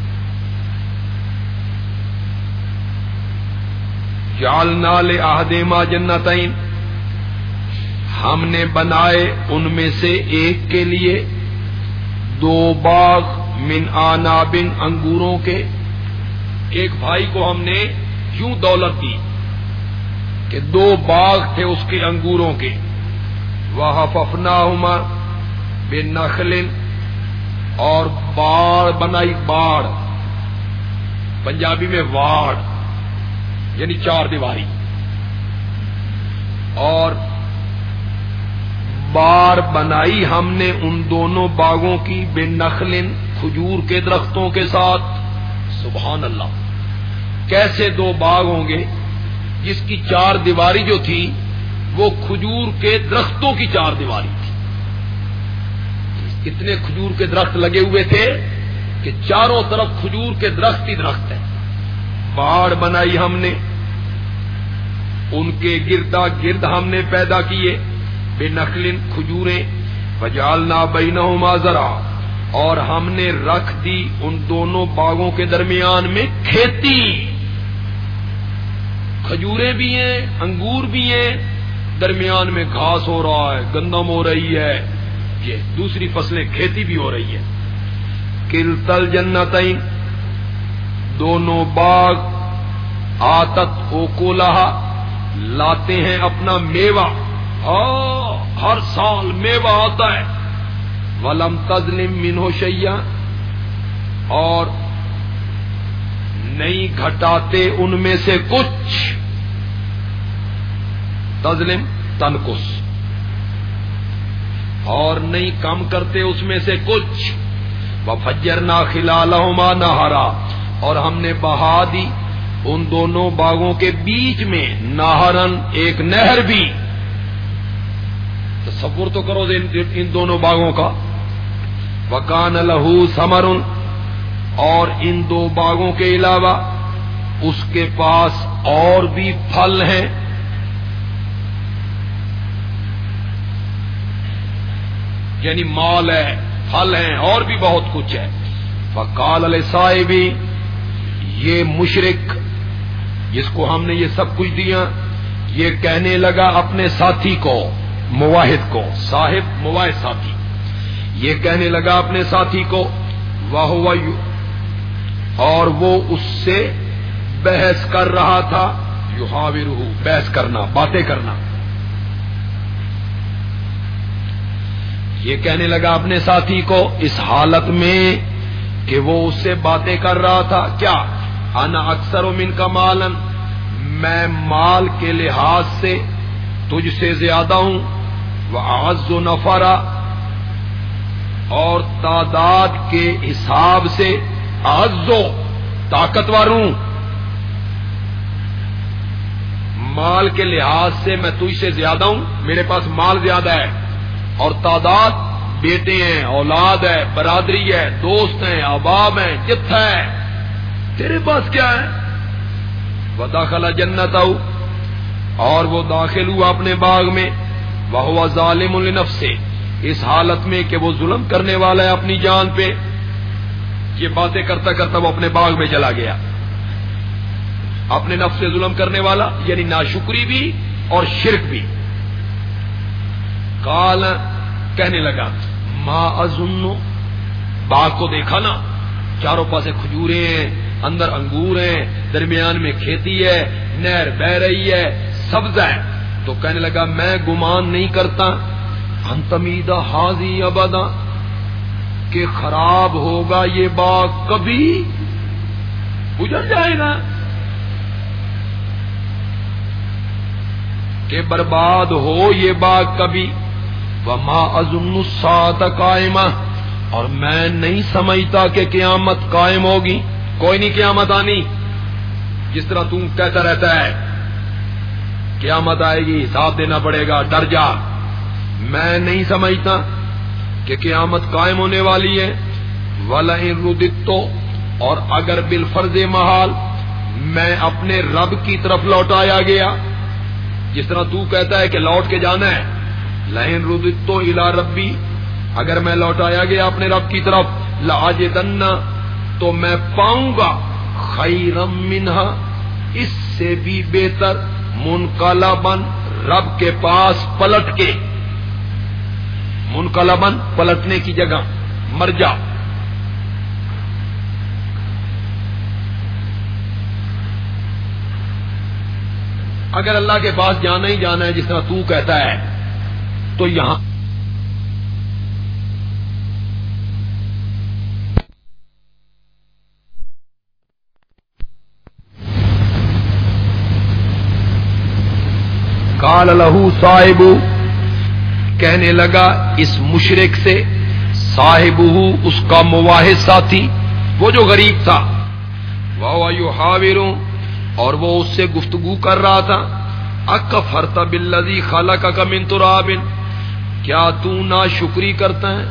جعلنا لأحدہما جنتین, ہم نے بنائے ان میں سے ایک کے لیے دو باغ, من آناب, انگوروں کے. ایک بھائی کو ہم نے یوں دولت دی کہ دو باغ تھے اس کے انگوروں کے. وَحَفَفْنَاهُمَا بِالنَّخْلٍ, اور باڑ بنائی, باڑ پنجابی میں واڑ یعنی چار دیواری, اور باڑ بنائی ہم نے ان دونوں باغوں کی بِالنَّخْلٍ, کھجور کے درختوں کے ساتھ. سبحان اللہ, کیسے دو باغ ہوں گے جس کی چار دیواری جو تھی وہ کھجور کے درختوں کی چار دیواری تھی. کتنے کھجور کے درخت لگے ہوئے تھے کہ چاروں طرف کھجور کے درخت ہی درخت ہیں. باڑ بنائی ہم نے, ان کے گردا گرد ہم نے پیدا کیے بِنَخْلٍ, کھجوریں. وَجَعَلْنَا بَيْنَهُمَا زَرْعًا, اور ہم نے رکھ دی ان دونوں باغوں کے درمیان میں کھیتی. کھجوریں بھی ہیں, انگور بھی ہیں, درمیان میں گھاس ہو رہا ہے, گندم ہو رہی ہے, یہ دوسری فصلیں کھیتی بھی ہو رہی ہے. کلتا الجنتین, دونوں باغ, آتت اوکولہا, لاتے ہیں اپنا میوہ, ہر سال میوہ آتا ہے. ولم تظلم منہ شیئا, اور نہیں گھٹاتے ان میں سے کچھ. تظلم تنقص, اور نہیں کم کرتے اس میں سے کچھ. وفجرنا خلالہما نہرا, اور ہم نے بہا دی ان دونوں باغوں کے بیچ میں نہرن, ایک نہر بھی. تصور تو کرو ان دونوں باغوں کا. وکان لہو ثمر, اور ان دو باغوں کے علاوہ اس کے پاس اور بھی پھل ہیں. یعنی مال ہے, پھل ہیں, اور بھی بہت کچھ ہے. فقال لصاحبی, یہ مشرک جس کو ہم نے یہ سب کچھ دیا, یہ کہنے لگا اپنے ساتھی کو, مواحد کو, صاحب مواحد ساتھی, یہ کہنے لگا اپنے ساتھی کو, وَهُوَ, اور وہ اس سے بحث کر رہا تھا, یحاورہ, بحث کرنا, باتیں کرنا. یہ کہنے لگا اپنے ساتھی کو اس حالت میں کہ وہ اس سے باتیں کر رہا تھا, کیا, انا اکثر من کا مالن, میں مال کے لحاظ سے تجھ سے زیادہ ہوں. وَأَعَزُّ نَفَرًا, اور تعداد کے حساب سے اعز, طاقتور ہوں. مال کے لحاظ سے میں تجھ سے زیادہ ہوں، میرے پاس مال زیادہ ہے، اور تعداد بیٹے ہیں، اولاد ہے، برادری ہے، دوست ہیں، احباب ہیں، جتھا ہے، تیرے پاس کیا ہے؟ ودخل جنتہ، اور وہ داخل ہوا اپنے باغ میں، وہو ظالم لنفسہ، اس حالت میں کہ وہ ظلم کرنے والا ہے اپنی جان پہ. یہ باتیں کرتا کرتا وہ اپنے باغ میں چلا گیا. اپنے نفس سے ظلم کرنے والا یعنی ناشکری بھی اور شرک بھی. قال، کہنے لگا، ما اظن، باغ کو دیکھا نا، چاروں پاسے کھجوریں ہیں، اندر انگور ہیں، درمیان میں کھیتی ہے، نہر بہ رہی ہے، سبز ہے. تو کہنے لگا میں گمان نہیں کرتا ان تمیدہ حاضی ابدا، کہ خراب ہوگا یہ باغ کبھی، اجڑ جائے گا، کہ برباد ہو یہ باغ کبھی. وما اظن الساعۃ قائمہ، اور میں نہیں سمجھتا کہ قیامت قائم ہوگی. کوئی نہیں قیامت آنی، جس طرح تم کہتا رہتا ہے قیامت آئے گی، حساب دینا پڑے گا، ڈر جا. میں نہیں سمجھتا کہ قیامت قائم ہونے والی ہے. وَلَئِن رُدِدتُّ، اور اگر بالفرض محال میں اپنے رب کی طرف لوٹایا گیا، جس طرح تو کہتا ہے کہ لوٹ کے جانا ہے، لَئِن رُدِدتُّ إِلَى رَبِّي، اگر میں لوٹایا گیا اپنے رب کی طرف، لَأَجِدَنَّ، تو میں پاؤں گا، خَيْرًا مِّنْهَا، اس سے بھی بہتر، منقلباً، رب کے پاس پلٹ کے، منقلباً پلٹنے کی جگہ، مرجع. اگر اللہ کے پاس جانا ہی جانا ہے جس طرح تو کہتا ہے، تو یہاں قال له صاحب، کہنے لگا اس مشرک سے، صاحبہ، اس کا مواحد ساتھی، وہ جو غریب تھا، وَهُوَ يُحَاوِرُ، اور وہ اس سے گفتگو کر رہا تھا، اکفرت بالذی خلقک من تراب، کیا تو ناشکری کرتا ہے،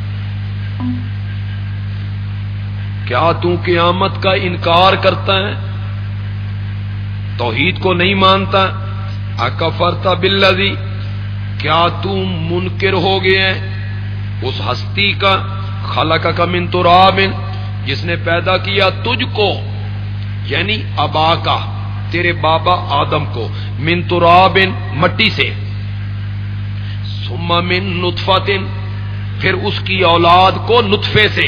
کیا تو قیامت کا انکار کرتا ہے، توحید کو نہیں مانتا. اکفرت بالذی، کیا تو منکر ہو گیا ہے اس ہستی کا، خلقک من تراب، جس نے پیدا کیا تجھ کو، یعنی ابا کا، تیرے بابا آدم کو، من تراب، مٹی سے، ثم من نطفۃ، پھر اس کی اولاد کو نطفے سے،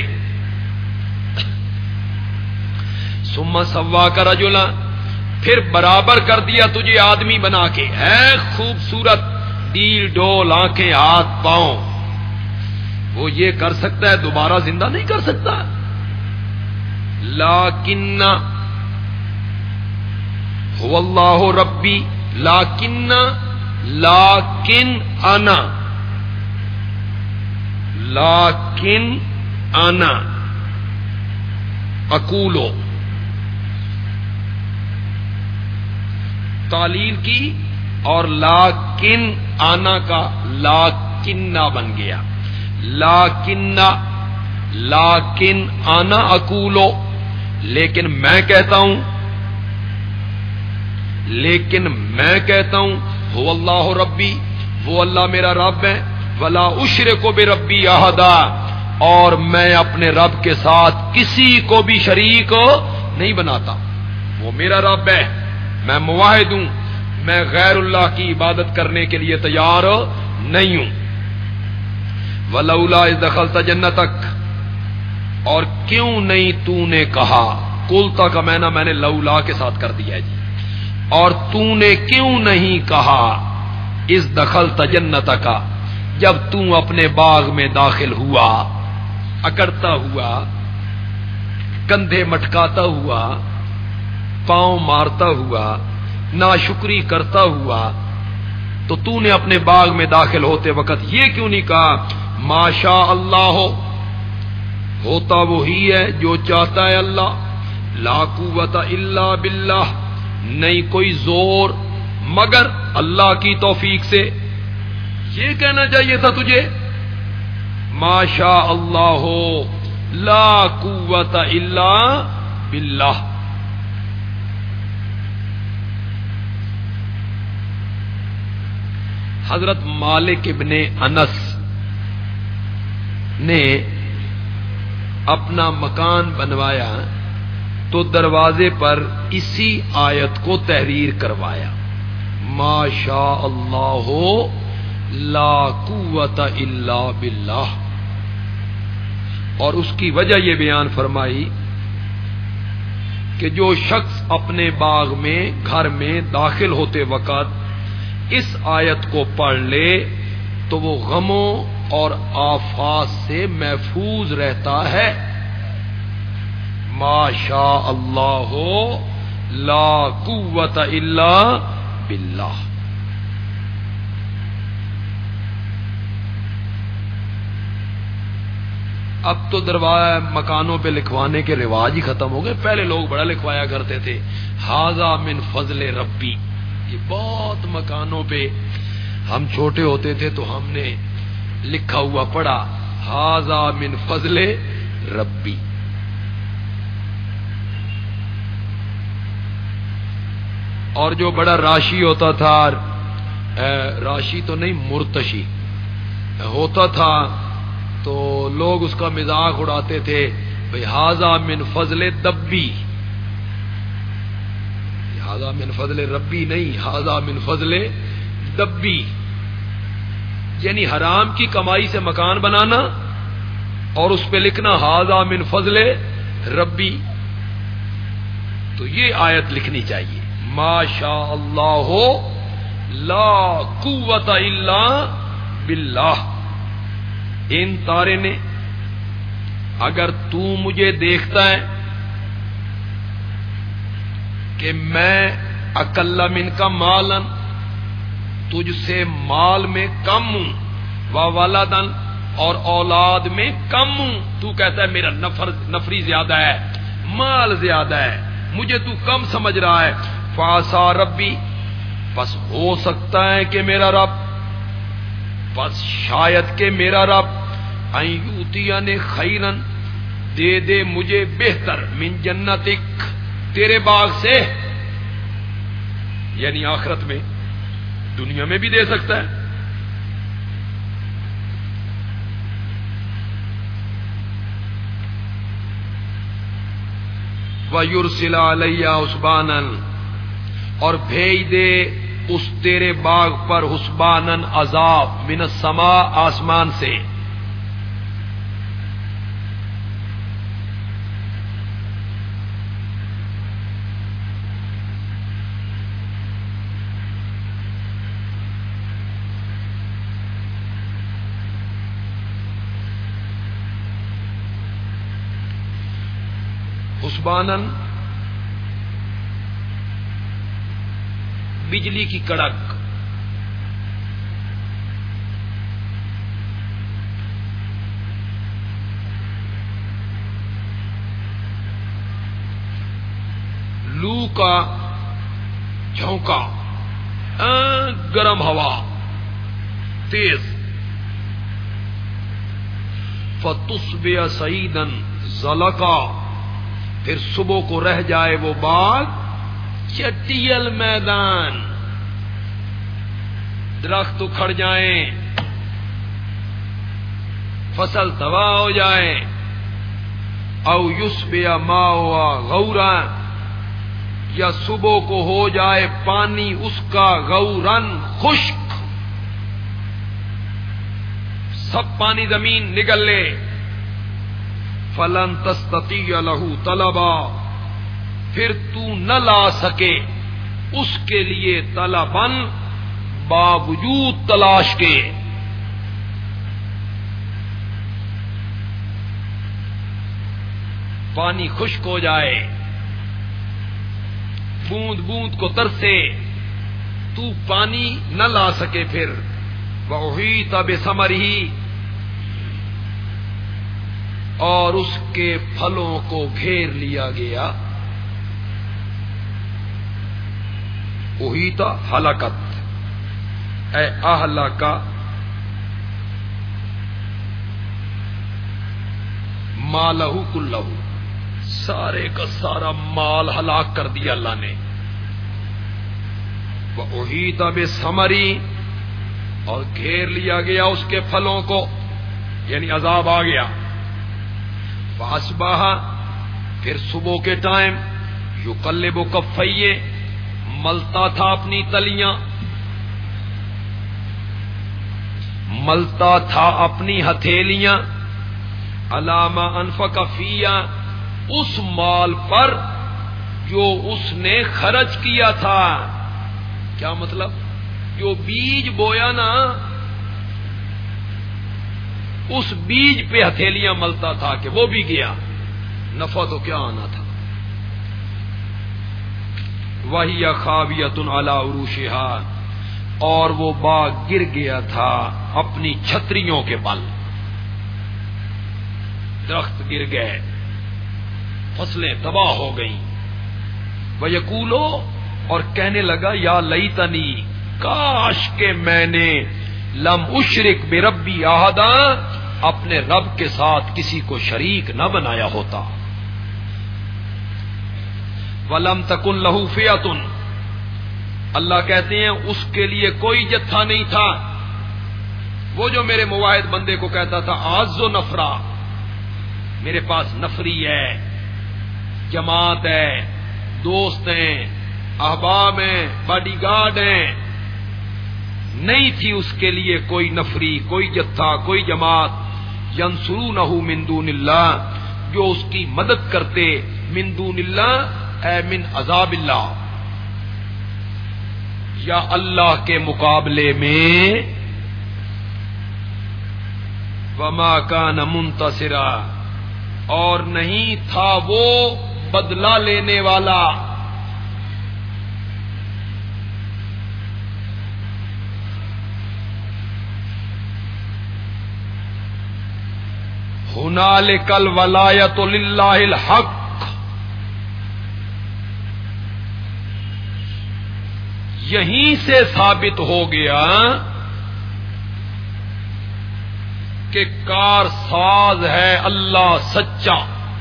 ثم سواک رجلا، پھر برابر کر دیا تجھے آدمی بنا کے، ہے خوبصورت، ڈیل ڈول، آنکھیں، ہاتھ، پاؤں. وہ یہ کر سکتا ہے، دوبارہ زندہ نہیں کر سکتا. لیکن هو اللہ ربی، لیکن لیکن انا لیکن انا اقولو، تعلیل کی، اور لیکن آنا کا لاکنہ بن گیا. لیکن لیکن آنا اقولو، لیکن میں کہتا ہوں، لیکن میں کہتا ہوں، هو اللہ ربی، وہ اللہ میرا رب ہے، ولا اشرک بربی احدا، اور میں اپنے رب کے ساتھ کسی کو بھی شریک نہیں بناتا. وہ میرا رب ہے، میں موحد ہوں، میں غیر اللہ کی عبادت کرنے کے لیے تیار نہیں ہوں. ولولا اذ دخلت جنتک، اور کیوں نہیں تو نے کہا، قلتا کا میں نے میں نے لولا کے ساتھ کر دیا ہے جی، اور تو نے کیوں نہیں کہا، اذ دخلت جنتک، جب تو اپنے باغ میں داخل ہوا، اکڑتا ہوا، کندھے مٹکاتا ہوا، پاؤں مارتا ہوا، ناشکری کرتا ہوا، تو تو نے اپنے باغ میں داخل ہوتے وقت یہ کیوں نہیں کہا، ماشاء اللہ ہو، ہوتا وہی ہے جو چاہتا ہے اللہ، لا قوت الا باللہ، نہیں کوئی زور مگر اللہ کی توفیق سے. یہ کہنا چاہیے تھا تجھے ما شاء اللہ لا قوت الا باللہ. حضرت مالک ابن انس نے اپنا مکان بنوایا تو دروازے پر اسی آیت کو تحریر کروایا ما شاء اللہ لا قوت الا باللہ. اور اس کی وجہ یہ بیان فرمائی کہ جو شخص اپنے باغ میں گھر میں داخل ہوتے وقت اس آیت کو پڑھ لے تو وہ غموں اور آفات سے محفوظ رہتا ہے. ما شاء اللہ لا قوت الا باللہ. اب تو دروازہ مکانوں پہ لکھوانے کے رواج ہی ختم ہو گئے. پہلے لوگ بڑا لکھوایا کرتے تھے ھذا من فضل ربی. یہ بہت مکانوں پہ ہم چھوٹے ہوتے تھے تو ہم نے لکھا ہوا پڑھا ھذا من فضل ربی. اور جو بڑا راشی ہوتا تھا, راشی تو نہیں مرتشی ہوتا تھا, تو لوگ اس کا مذاق اڑاتے تھے بھئی ھذا من فضل دبی. ھذا من فضل ربی نہیں, ھذا من فضل دبی, یعنی حرام کی کمائی سے مکان بنانا اور اس پہ لکھنا ھذا من فضل ربی. تو یہ آیت لکھنی چاہیے ما شاء اللہ لا قوت الا باللہ. ان تارے نے اگر تو مجھے دیکھتا ہے کہ میں اقل من کا مالن تجھ سے مال میں کم ہوں, و ولدن اور اولاد میں کم ہوں, تو کہتا ہے میرا نفر نفری زیادہ ہے, مال زیادہ ہے, مجھے تو کم سمجھ رہا ہے. فاسا ربی, بس ہو سکتا ہے کہ میرا رب, بس شاید کہ میرا رب ان یؤتینی خیرن دے دے مجھے بہتر من جنتک تیرے باغ سے, یعنی آخرت میں, دنیا میں بھی دے سکتا ہے. وَيُرْسِلَ عَلَيَّ حُسْبَانًا, اور بھیج دے اس تیرے باغ پر حسبانن عذاب من السماء آسمان سے. حسبانن بجلی کی کڑک, لو کا جھونکا, گرم ہوا تیز, فتصبح صعیدا زلقا, پھر صبح کو رہ جائے وہ باغ چٹیل میدان, درخت اکھڑ جائیں, فصل تباہ ہو جائے. او یصبح ماؤها غورا, یا صبح کو ہو جائے پانی اس کا غورن خشک, سب پانی زمین نگل لے. فلن تستطیع له طلبا, پھر تو نہ لا سکے اس کے لیے طلبن باوجود تلاش کے. پانی خشک ہو جائے, بوند بوند کو ترسے, تو پانی نہ لا سکے پھر. وَأُحِيطَ بِثَمَرِهِ, اور اس کے پھلوں کو گھیر لیا گیا. احیط ہلاکت، اے اہلک مالہ کلہ، سارے کا سارا مال ہلاک کر دیا اللہ نے. وَأُحِيطَ بِثَمَرِهِ، اور گھیر لیا گیا اس کے پھلوں کو، یعنی عذاب آ گیا. فَأَصْبَحَ، پھر صبح کے ٹائم، يُقَلِّبُ كَفَّيْهِ، ملتا تھا اپنی تلیاں، ملتا تھا اپنی ہتھیلیاں، عَلَىٰ مَا أَنفَقَ فِيهَا، اس مال پر جو اس نے خرچ کیا تھا. کیا مطلب؟ جو بیج بویا نا، اس بیج پہ ہتھیلیاں ملتا تھا کہ وہ بھی گیا، نفع تو کیا آنا تھا. وَهِيَ خَاوِيَةٌ عَلَىٰ عُرُوشِهَا، اور وہ باغ گر گیا تھا اپنی چھتریوں کے بل، درخت گر گئے، فصلیں تباہ ہو گئیں. وَيَقُولُ، اور کہنے لگا یا لیتنی، کاش کہ میں نے لم اشرک بربی احدا، اپنے رب کے ساتھ کسی کو شریک نہ بنایا ہوتا. ولم تکن لہ فئۃ، اللہ کہتے ہیں اس کے لیے کوئی جتھا نہیں تھا. وہ جو میرے موحد بندے کو کہتا تھا آز و نفرا، میرے پاس نفری ہے، جماعت ہے، دوست ہیں، احباب ہیں، باڈی گارڈ ہیں، نہیں تھی اس کے لیے کوئی نفری، کوئی جتھا، کوئی جماعت. ینصرونہ من دون اللہ، جو اس کی مدد کرتے، من دون اللہ اے من عذاب اللہ، یا اللہ کے مقابلے میں. وما کان منتصرا، اور نہیں تھا وہ بدلہ لینے والا. ہنالک الولایۃ للہ الحق، یہیں سے ثابت ہو گیا کہ کار ساز ہے اللہ سچا.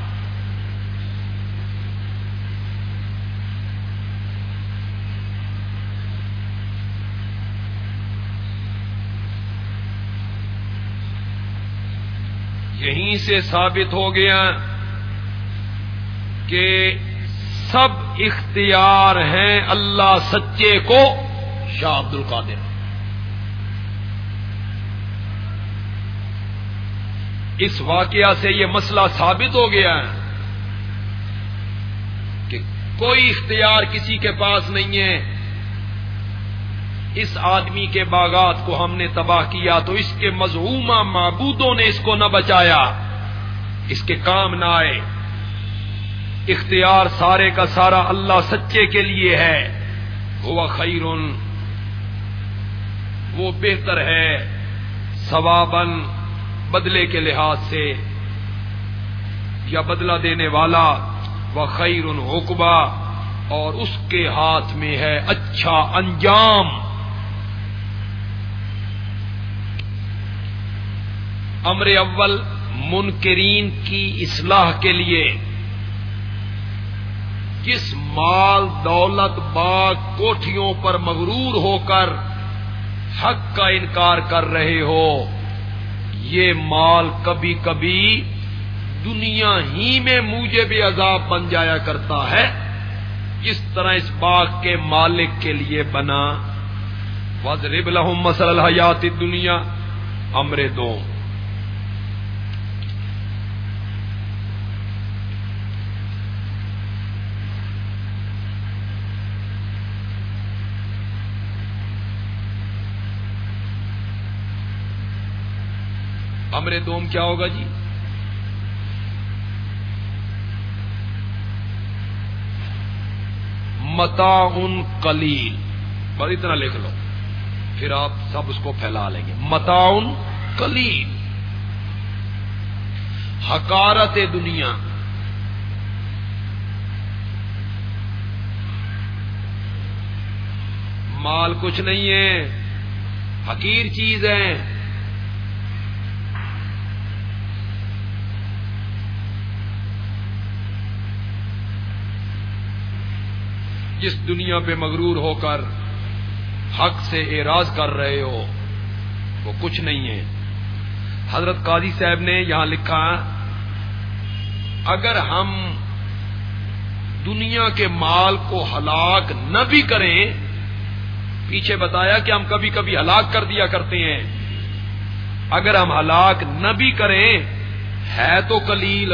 یہیں سے ثابت ہو گیا کہ سب اختیار ہیں اللہ سچے کو. شاہ عبد القادر، اس واقعہ سے یہ مسئلہ ثابت ہو گیا کہ کوئی اختیار کسی کے پاس نہیں ہے. اس آدمی کے باغات کو ہم نے تباہ کیا تو اس کے مذعومہ معبودوں نے اس کو نہ بچایا، اس کے کام نہ آئے. اختیار سارے کا سارا اللہ سچے کے لیے ہے. هو خیر، وہ بہتر ہے، ثواباً بدلے کے لحاظ سے، یا بدلہ دینے والا. وخیر عقبا، اور اس کے ہاتھ میں ہے اچھا انجام. امر اول منکرین کی اصلاح کے لیے، جس مال دولت باغ کوٹھیوں پر مغرور ہو کر حق کا انکار کر رہے ہو، یہ مال کبھی کبھی دنیا ہی میں موجب عذاب بن جایا کرتا ہے، جس طرح اس باغ کے مالک کے لیے بنا. وَاضْرِبْ لَهُم مَثَلَ الْحَيَاةِ الدُّنْيَا، امر دو. امر دوم کیا ہوگا جی؟ متاع قلیل، بڑی طرح لکھ لو، پھر آپ سب اس کو پھیلا لیں گے. متاع قلیل، حقارت دنیا. مال کچھ نہیں ہے، حقیر چیز ہے. جس دنیا پہ مغرور ہو کر حق سے اعراض کر رہے ہو وہ کچھ نہیں ہے. حضرت قاضی صاحب نے یہاں لکھا اگر ہم دنیا کے مال کو ہلاک نہ بھی کریں، پیچھے بتایا کہ ہم کبھی کبھی ہلاک کر دیا کرتے ہیں، اگر ہم ہلاک نہ بھی کریں ہے تو قلیل.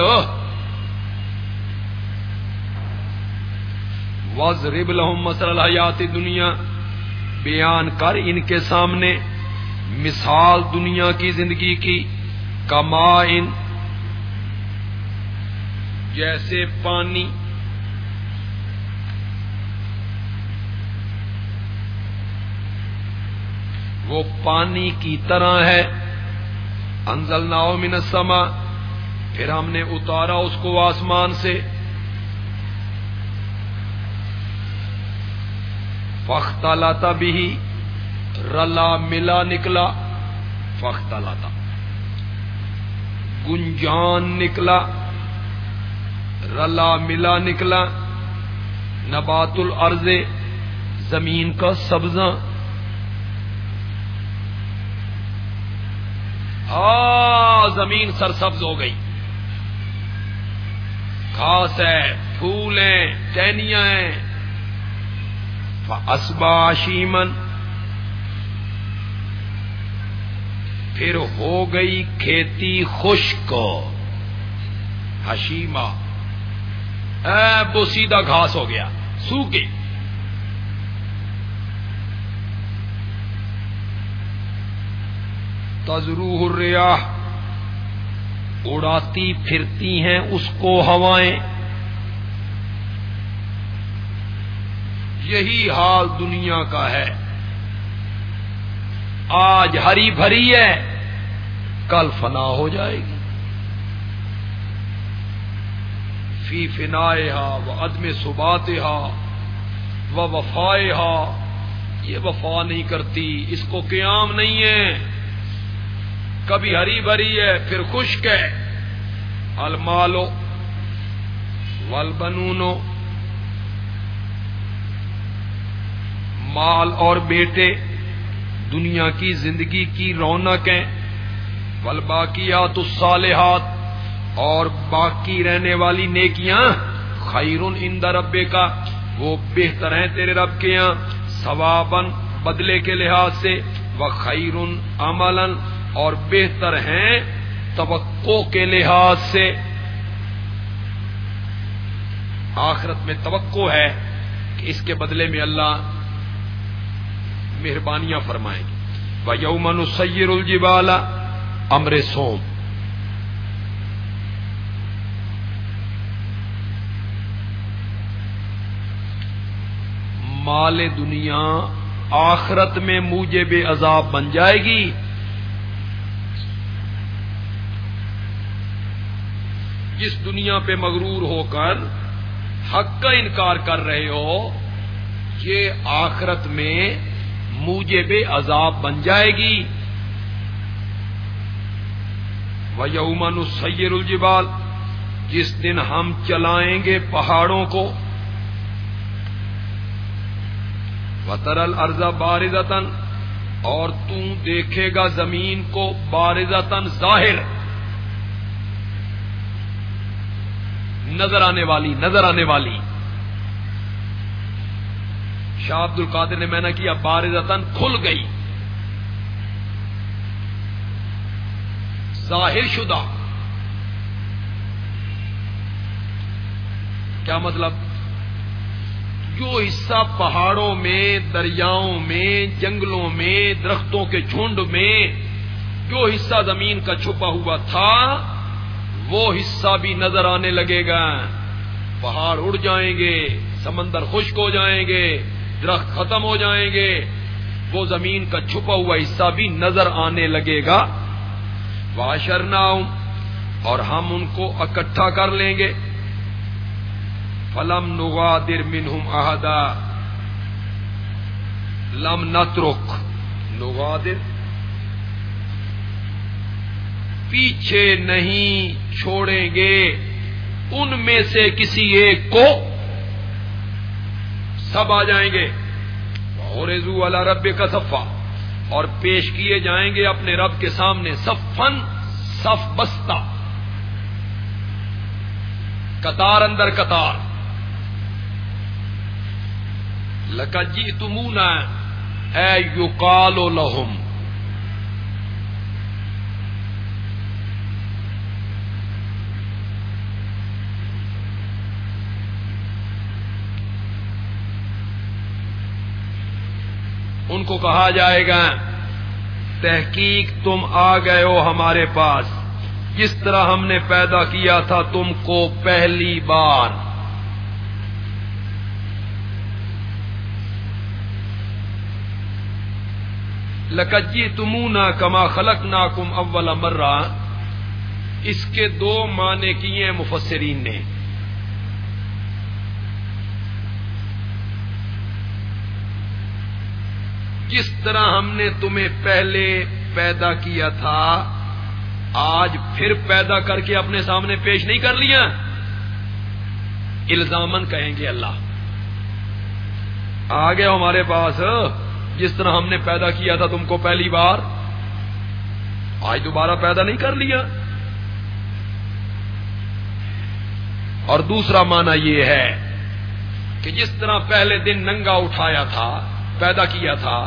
وَاضْرِبْ لَهُم مَثَلَ الْحَيَاةِ الدُّنْيَا، بیان کر ان کے سامنے مثال دنیا کی زندگی کی. کمائن، جیسے پانی، وہ پانی کی طرح ہے. انزلناہ من السماء، پھر ہم نے اتارا اس کو آسمان سے. فاختلط بہ، رلا ملا نکلا. فاختلط، گنجان نکلا، رلا ملا نکلا. نبات الارض، زمین کا سبزہ. ہاں زمین سرسبز ہو گئی، گھاس ہے، پھول ہیں، ٹہنیاں ہیں. فَأَصْبَحَ حَشِيمًا، پھر ہو گئی کھیتی خشک. حشیمہ اے بوسیدہ گھاس ہو گیا، سوکھ گئی. تَذْرُوهُ الرِّيَاحُ، اڑاتی پھرتی ہیں اس کو ہوائیں. یہی حال دنیا کا ہے. آج ہری بھری ہے، کل فنا ہو جائے گی. فی فنائہا و عدم ثباتہا و وفائہا، یہ وفا نہیں کرتی، اس کو قیام نہیں ہے. کبھی ہری بھری ہے پھر خشک ہے. المال والبنون، مال اور بیٹے دنیا کی زندگی کی رونقیں. والباقیات الصالحات، اور باقی رہنے والی نیکیاں. خیر عند ربک، وہ بہتر ہیں تیرے رب کے یہاں. ثواباً، بدلے کے لحاظ سے. وخیر عملاً، اور بہتر ہیں توقع کے لحاظ سے. آخرت میں توقع ہے کہ اس کے بدلے میں اللہ مہربانیاں فرمائیں گے. وَيَوْمَ نُسَيِّرُ الْجِبَالَ، امر سوم. مال دنیا آخرت میں موجب عذاب بن جائے گی. جس دنیا پہ مغرور ہو کر حق کا انکار کر رہے ہو، یہ آخرت میں موجب عذاب بن جائے گی. وَيَوْمَ نُسَيِّرُ الْجِبَالَ، جس دن ہم چلائیں گے پہاڑوں کو. وَتَرَى الْأَرْضَ بَارِزَةً، اور تو دیکھے گا زمین کو بارزتاً، ظاہر، نظر آنے والی، نظر آنے والی. شاہ عبد القادر نے میں نے کیا بارزتاً، کھل گئی، ظاہر شدہ. کیا مطلب؟ جو حصہ پہاڑوں میں، دریاؤں میں، جنگلوں میں، درختوں کے جھنڈ میں جو حصہ زمین کا چھپا ہوا تھا وہ حصہ بھی نظر آنے لگے گا. پہاڑ اڑ جائیں گے، سمندر خشک ہو جائیں گے، درخت ختم ہو جائیں گے، وہ زمین کا چھپا ہوا حصہ بھی نظر آنے لگے گا. وَحَشَرْنَاهُمْ، اور ہم ان کو اکٹھا کر لیں گے. فَلَمْ نُغَادِرْ مِنْهُمْ أَحَدًا، لم نترک نغادر، پیچھے نہیں چھوڑیں گے ان میں سے کسی ایک کو، سب آ جائیں گے. وَعُرِضُوا عَلَىٰ رَبِّكَ صَفًّا، اور پیش کیے جائیں گے اپنے رب کے سامنے صفن، صف بستہ، قطار اندر قطار. لَقَدْ جِئْتُمُونَا اے یقال لہم، ان کو کہا جائے گا تحقیق تم آ گئے ہو ہمارے پاس، جس طرح ہم نے پیدا کیا تھا تم کو پہلی بار. لَقَدْ جِئْتُمُونَا كَمَا خَلَقْنَاكُمْ أَوَّلَ مَرَّةٍ، اس کے دو معنی کیے ہیں مفسرین نے. جس طرح ہم نے تمہیں پہلے پیدا کیا تھا آج پھر پیدا کر کے اپنے سامنے پیش نہیں کر لیا. الزامن کہیں گے اللہ آ گیا ہمارے پاس، جس طرح ہم نے پیدا کیا تھا تم کو پہلی بار، آج دوبارہ پیدا نہیں کر لیا. اور دوسرا معنی یہ ہے کہ جس طرح پہلے دن ننگا اٹھایا تھا، پیدا کیا تھا،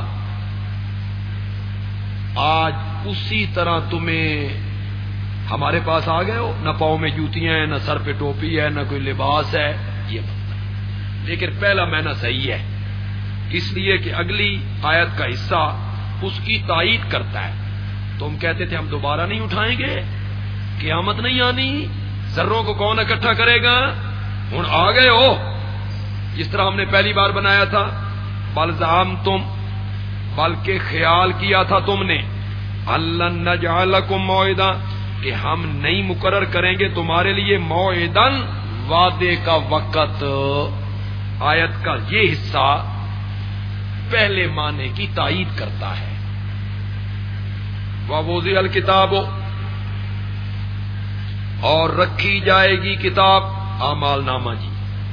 آج اسی طرح تمہیں ہمارے پاس آ گئے ہو. نہ پاؤں میں جوتیاں ہیں، نہ سر پہ ٹوپی ہے، نہ کوئی لباس ہے. یہ مطلب، لیکن پہلا معنی صحیح ہے، اس لیے کہ اگلی آیت کا حصہ اس کی تائید کرتا ہے. تم کہتے تھے ہم دوبارہ نہیں اٹھائیں گے، قیامت نہیں آنی، ذروں کو کون اکٹھا کرے گا، ہن آ گئے ہو جس طرح ہم نے پہلی بار بنایا تھا. بل زعمتم، بلکہ خیال کیا تھا تم نے، اللہ نجعل لکم موعدا، کہ ہم نہیں مقرر کریں گے تمہارے لیے موعدن، وعدے کا وقت. آیت کا یہ حصہ پہلے معنی کی تائید کرتا ہے. وَوُضِعَ الْكِتَابُ، اور رکھی جائے گی کتاب، اعمال نامہ جی،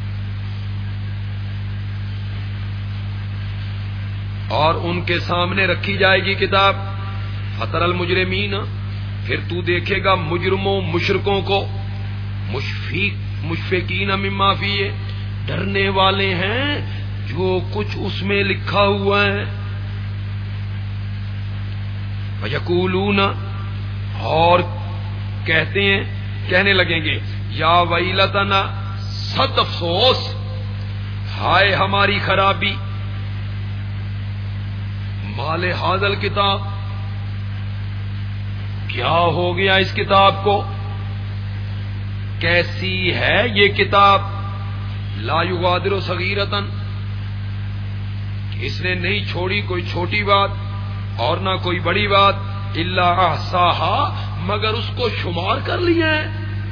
اور ان کے سامنے رکھی جائے گی کتاب. فَتَرَى الْمُجْرِمِينَ، پھر تو دیکھے گا مجرموں مشرکوں کو، مشفق مشفقین مما فیہ، ڈرنے والے ہیں جو کچھ اس میں لکھا ہوا ہے. وَيَقُولُونَ، اور کہتے ہیں، کہنے لگیں گے، یا ویلتنا، صد افسوس، ہائے ہماری خرابی، مال ھذا الکتاب، کیا ہو گیا اس کتاب کو، کیسی ہے یہ کتاب، لا یغادر صغیرۃ، اس نے نہیں چھوڑی کوئی چھوٹی بات اور نہ کوئی بڑی بات، الا احصاها، مگر اس کو شمار کر لیا ہے.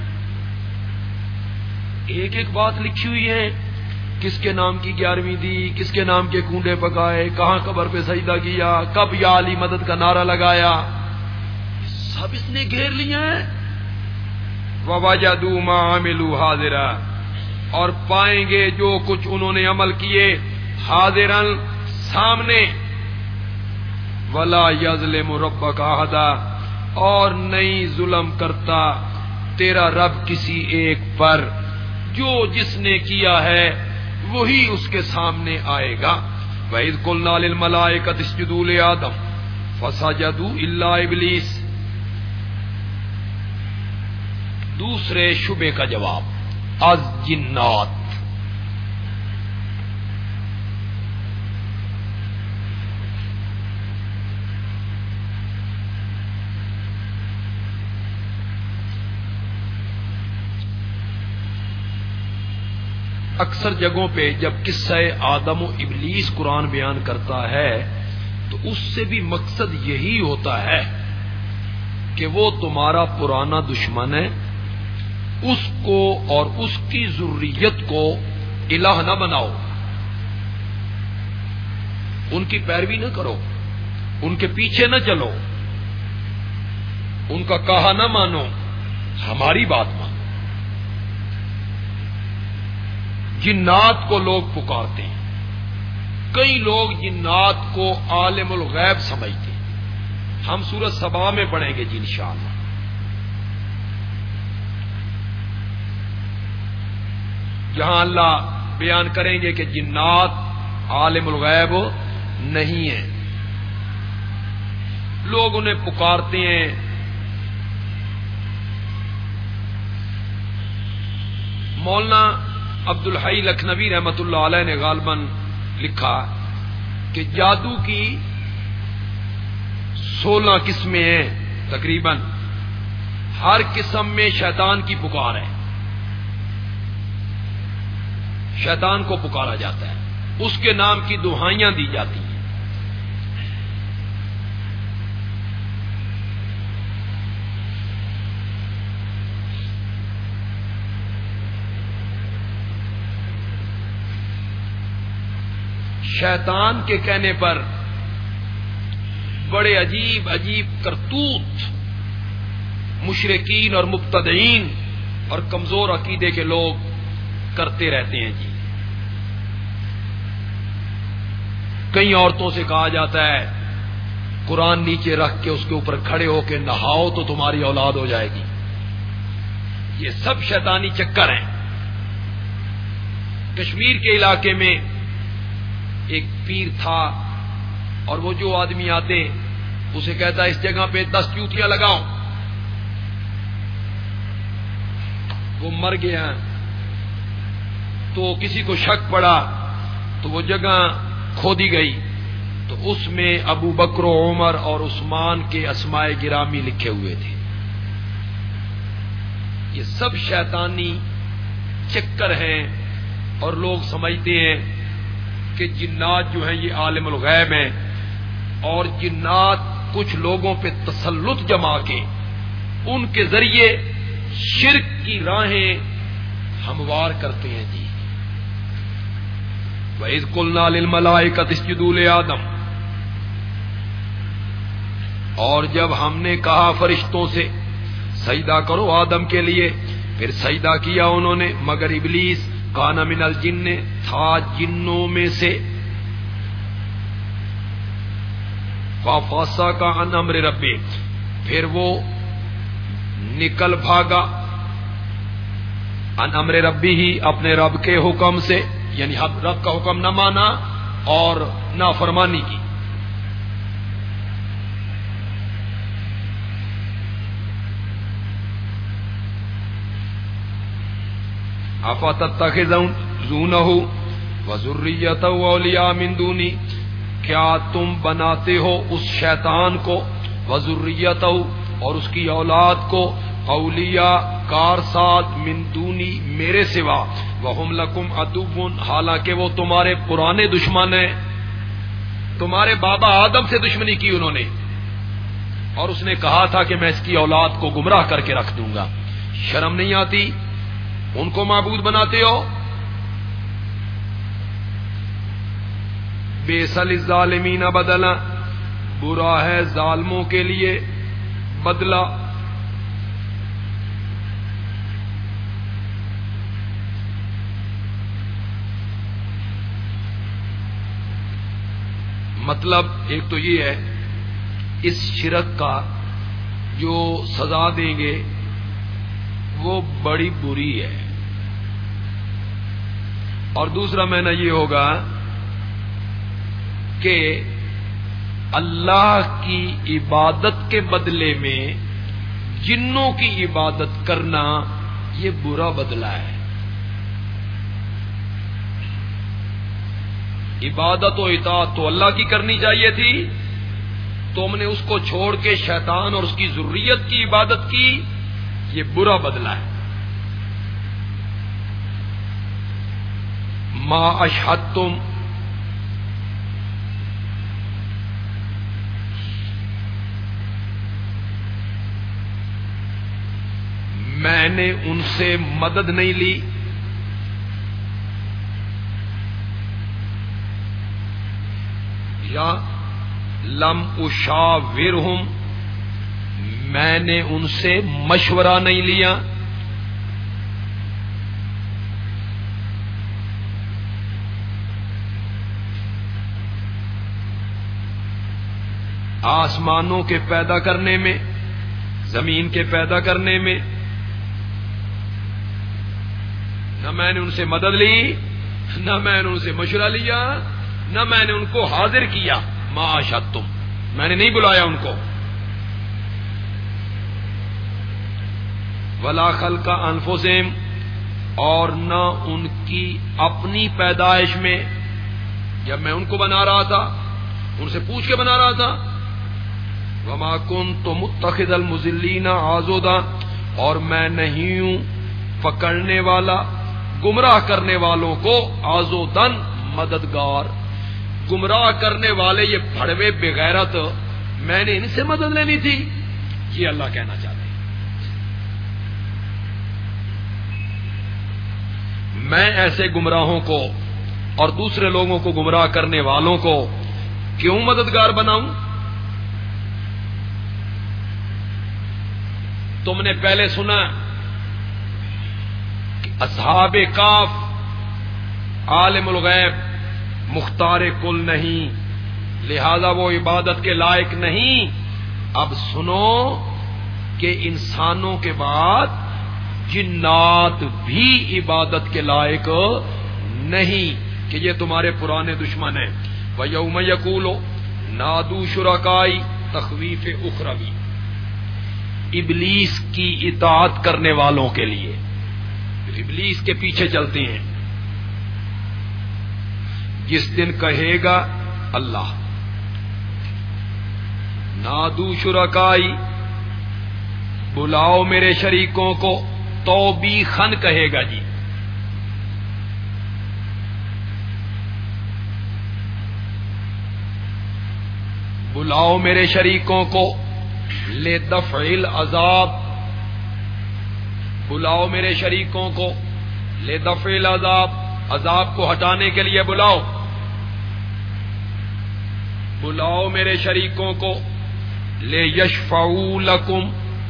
ایک ایک بات لکھی ہوئی ہے، کس کے نام کی گیارہویں دی، کس کے نام کے کونڈے پکائے، کہاں قبر پہ سجدہ کیا، کب یا علی مدد کا نعرہ لگایا، سب اس نے گھیر لیا ہے. وَوَجَدُوا مَا عَمِلُوا حَاضِرًا، اور پائیں گے جو کچھ انہوں نے عمل کیے، حاضراً، سامنے. وَلَا يَظْلِمُ رَبُّكَ أَحَدًا، اور نہیں ظلم کرتا تیرا رب کسی ایک پر، جو جس نے کیا ہے وہی اس کے سامنے آئے گا. وَإِذْ قُلْنَا لِلْمَلَائِكَةِ اسْجُدُوا لِآدَمَ فَسَجَدُوا إِلَّا إِبْلِيسَ. دوسرے شبے کا جواب، از جنات. اکثر جگہوں پہ جب قصہ آدم و ابلیس قرآن بیان کرتا ہے تو اس سے بھی مقصد یہی ہوتا ہے کہ وہ تمہارا پرانا دشمن ہے، اس کو اور اس کی ذریت کو الہ نہ بناؤ، ان کی پیروی نہ کرو، ان کے پیچھے نہ چلو، ان کا کہا نہ مانو، ہماری بات مانو۔ جنات کو لوگ پکارتے ہیں، کئی لوگ جنات کو عالم الغیب سمجھتے ہیں، ہم سورۃ سبا میں پڑھیں گے جی انشاءاللہ۔ جہاں اللہ بیان کریں گے کہ جنات عالم الغیب نہیں ہیں، لوگ انہیں پکارتے ہیں۔ مولانا عبد الحی لکھنوی رحمۃ اللہ علیہ نے غالباً لکھا کہ جادو کی سولہ قسمیں ہیں تقریباً، ہر قسم میں شیطان کی پکار ہے، شیطان کو پکارا جاتا ہے، اس کے نام کی دعائیاں دی جاتی ہیں۔ شیطان کے کہنے پر بڑے عجیب عجیب کرتوت مشرکین اور مبتدعین اور کمزور عقیدے کے لوگ کرتے رہتے ہیں جی۔ کئی عورتوں سے کہا جاتا ہے قرآن نیچے رکھ کے اس کے اوپر کھڑے ہو کے نہاؤ تو تمہاری اولاد ہو جائے گی۔ یہ سب شیطانی چکر ہیں۔ کشمیر کے علاقے میں ایک پیر تھا، اور وہ جو آدمی آتے اسے کہتا اس جگہ پہ دس چوٹیاں لگاؤ، وہ مر گیا تو کسی کو شک پڑا تو وہ جگہ کھودی گئی، تو اس میں ابو بکر و عمر اور عثمان کے اسماء گرامی لکھے ہوئے تھے۔ یہ سب شیطانی چکر ہیں، اور لوگ سمجھتے ہیں کہ جنات جو ہیں یہ عالم الغیب ہیں، اور جنات کچھ لوگوں پہ تسلط جما کے ان کے ذریعے شرک کی راہیں ہموار کرتے ہیں جی۔ وَإِذْ قُلْنَا لِلْمَلَائِكَةِ اسْجُدُوا لِآدَمَ، اور جب ہم نے کہا فرشتوں سے سجدہ کرو آدم کے لیے، پھر سجدہ کیا انہوں نے مگر ابلیس کان من الجن، تھا جنوں میں سے، فَفَسَقَ عَنْ أَمْرِ رَبِّهِ، پھر وہ نکل بھاگا عن امر ربی، اپنے رب کے حکم سے، یعنی رب کا حکم نہ مانا اور نافرمانی کی۔ افتتخذونہ وذریتہ اولیاء من دونی، کیا تم بناتے ہو اس شیطان کو، وذریتہ اور اس کی اولاد کو، اولیاء کارساد، من دونی میرے سوا، وہم لکم عدو، حالانکہ وہ تمہارے پرانے دشمن ہیں۔ تمہارے بابا آدم سے دشمنی کی انہوں نے، اور اس نے کہا تھا کہ میں اس کی اولاد کو گمراہ کر کے رکھ دوں گا۔ شرم نہیں آتی؟ ان کو معبود بناتے ہو۔ بئس للظالمین بدلا، برا ہے ظالموں کے لیے بدلہ۔ مطلب ایک تو یہ ہے اس شرک کا جو سزا دیں گے وہ بڑی بری ہے، اور دوسرا معنی یہ ہوگا کہ اللہ کی عبادت کے بدلے میں جنوں کی عبادت کرنا یہ برا بدلہ ہے۔ عبادت و اطاعت تو اللہ کی کرنی چاہیے تھی، تم نے اس کو چھوڑ کے شیطان اور اس کی ذریت کی عبادت کی، یہ برا بدلہ ہے۔ ما اشہدتم، میں نے ان سے مدد نہیں لی، یا لم اشاورہم، میں نے ان سے مشورہ نہیں لیا. آسمانوں کے پیدا کرنے میں، زمین کے پیدا کرنے میں نہ میں نے ان سے مدد لی، نہ میں نے ان سے مشورہ لیا، نہ میں نے ان کو حاضر کیا. ما اشہدتم، میں نے نہیں بلایا ان کو. ولا خلق انفسہم، اور نہ ان کی اپنی پیدائش میں. جب میں ان کو بنا رہا تھا ان سے پوچھ کے بنا رہا تھا. وما کنت متخذ المضلین عضدا، اور میں نہیں ہوں پکڑنے والا گمراہ کرنے والوں کو عضداً مددگار. گمراہ کرنے والے یہ بھڑوے بغیرت، میں نے ان سے مدد لینی تھی، یہ اللہ کہنا چاہتے ہیں. میں ایسے گمراہوں کو اور دوسرے لوگوں کو گمراہ کرنے والوں کو کیوں مددگار بناؤں؟ تم نے پہلے سنا کہ اصحاب کاف عالم الغیب مختار کل نہیں، لہذا وہ عبادت کے لائق نہیں. اب سنو کہ انسانوں کے بعد جنات بھی عبادت کے لائق نہیں، کہ یہ تمہارے پرانے دشمن ہیں. وَيَوْمَ يَقُولُ نَادُوا شُرَكَائِي تخویف اخروی، ابلیس کی اطاعت کرنے والوں کے لیے ابلیس کے پیچھے چلتے ہیں. جس دن کہے گا اللہ نادو شرکائی، بلاؤ میرے شریکوں کو، توبیخن کہے گا جی. بلاؤ میرے شریکوں کو، لدفع العذاب، بلاؤ میرے شریکوں کو، لدفع العذاب، عذاب کو ہٹانے کے لیے بلاؤ. بلاؤ میرے شریکوں کو، لیشفعوا لکم،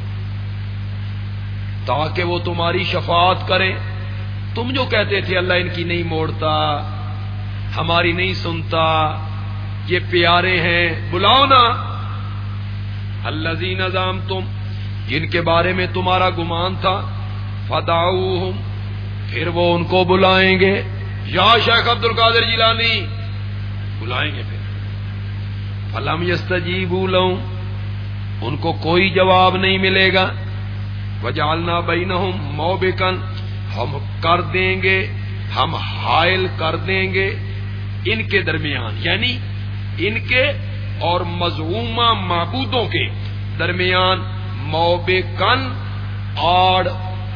تاکہ وہ تمہاری شفاعت کریں. تم جو کہتے تھے اللہ ان کی نہیں موڑتا، ہماری نہیں سنتا، یہ پیارے ہیں، بلاؤ نا. الذین زعمتم، جن کے بارے میں تمہارا گمان تھا، فدعوہم، پھر وہ ان کو بلائیں گے. یا شیخ عبد القادر جیلانی بلائیں گے. پھر فلم یستجیبوا لہم، ان کو کوئی جواب نہیں ملے گا. وجعلنا بینہم موبقا، ہم کر دیں گے، ہم حائل کر دیں گے ان کے درمیان، یعنی ان کے اور مزعومہ معبودوں کے درمیان، موبقن آڑ،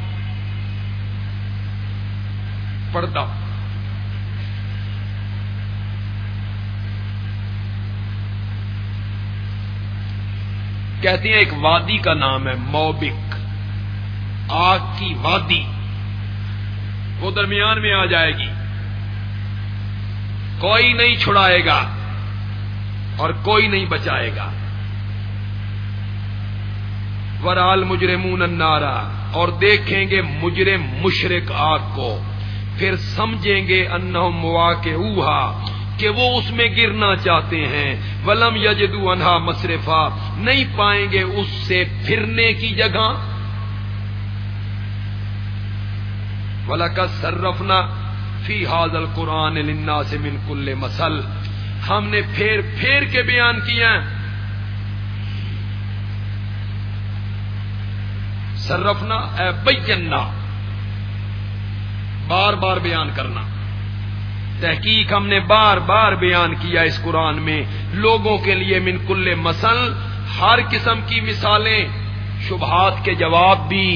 پردہ. کہتے ہیں ایک وادی کا نام ہے موبق، آگ کی وادی، وہ درمیان میں آ جائے گی، کوئی نہیں چھڑائے گا اور کوئی نہیں بچائے گا. ورال مجرمون النار، اور دیکھیں گے مجرم مشرک آگ کو، پھر سمجھیں گے انہم مواقعوہا، کہ وہ اس میں گرنا چاہتے ہیں. ولم یجدوا عنہا مصرفا، نہیں پائیں گے اس سے پھرنے کی جگہ. وَلَقَدْ صَرَّفْنَا فِي هَذَا الْقُرْآنِ لِلنَّاسِ مِنْ كُلِّ مَثَلٍ، ہم نے پھیر پھیر کے بیان کیا. صرفنا اے بینا، بار بار بیان کرنا. تحقیق ہم نے بار بار بیان کیا اس قرآن میں لوگوں کے لیے من کل مثل، ہر قسم کی مثالیں، شبہات کے جواب بھی،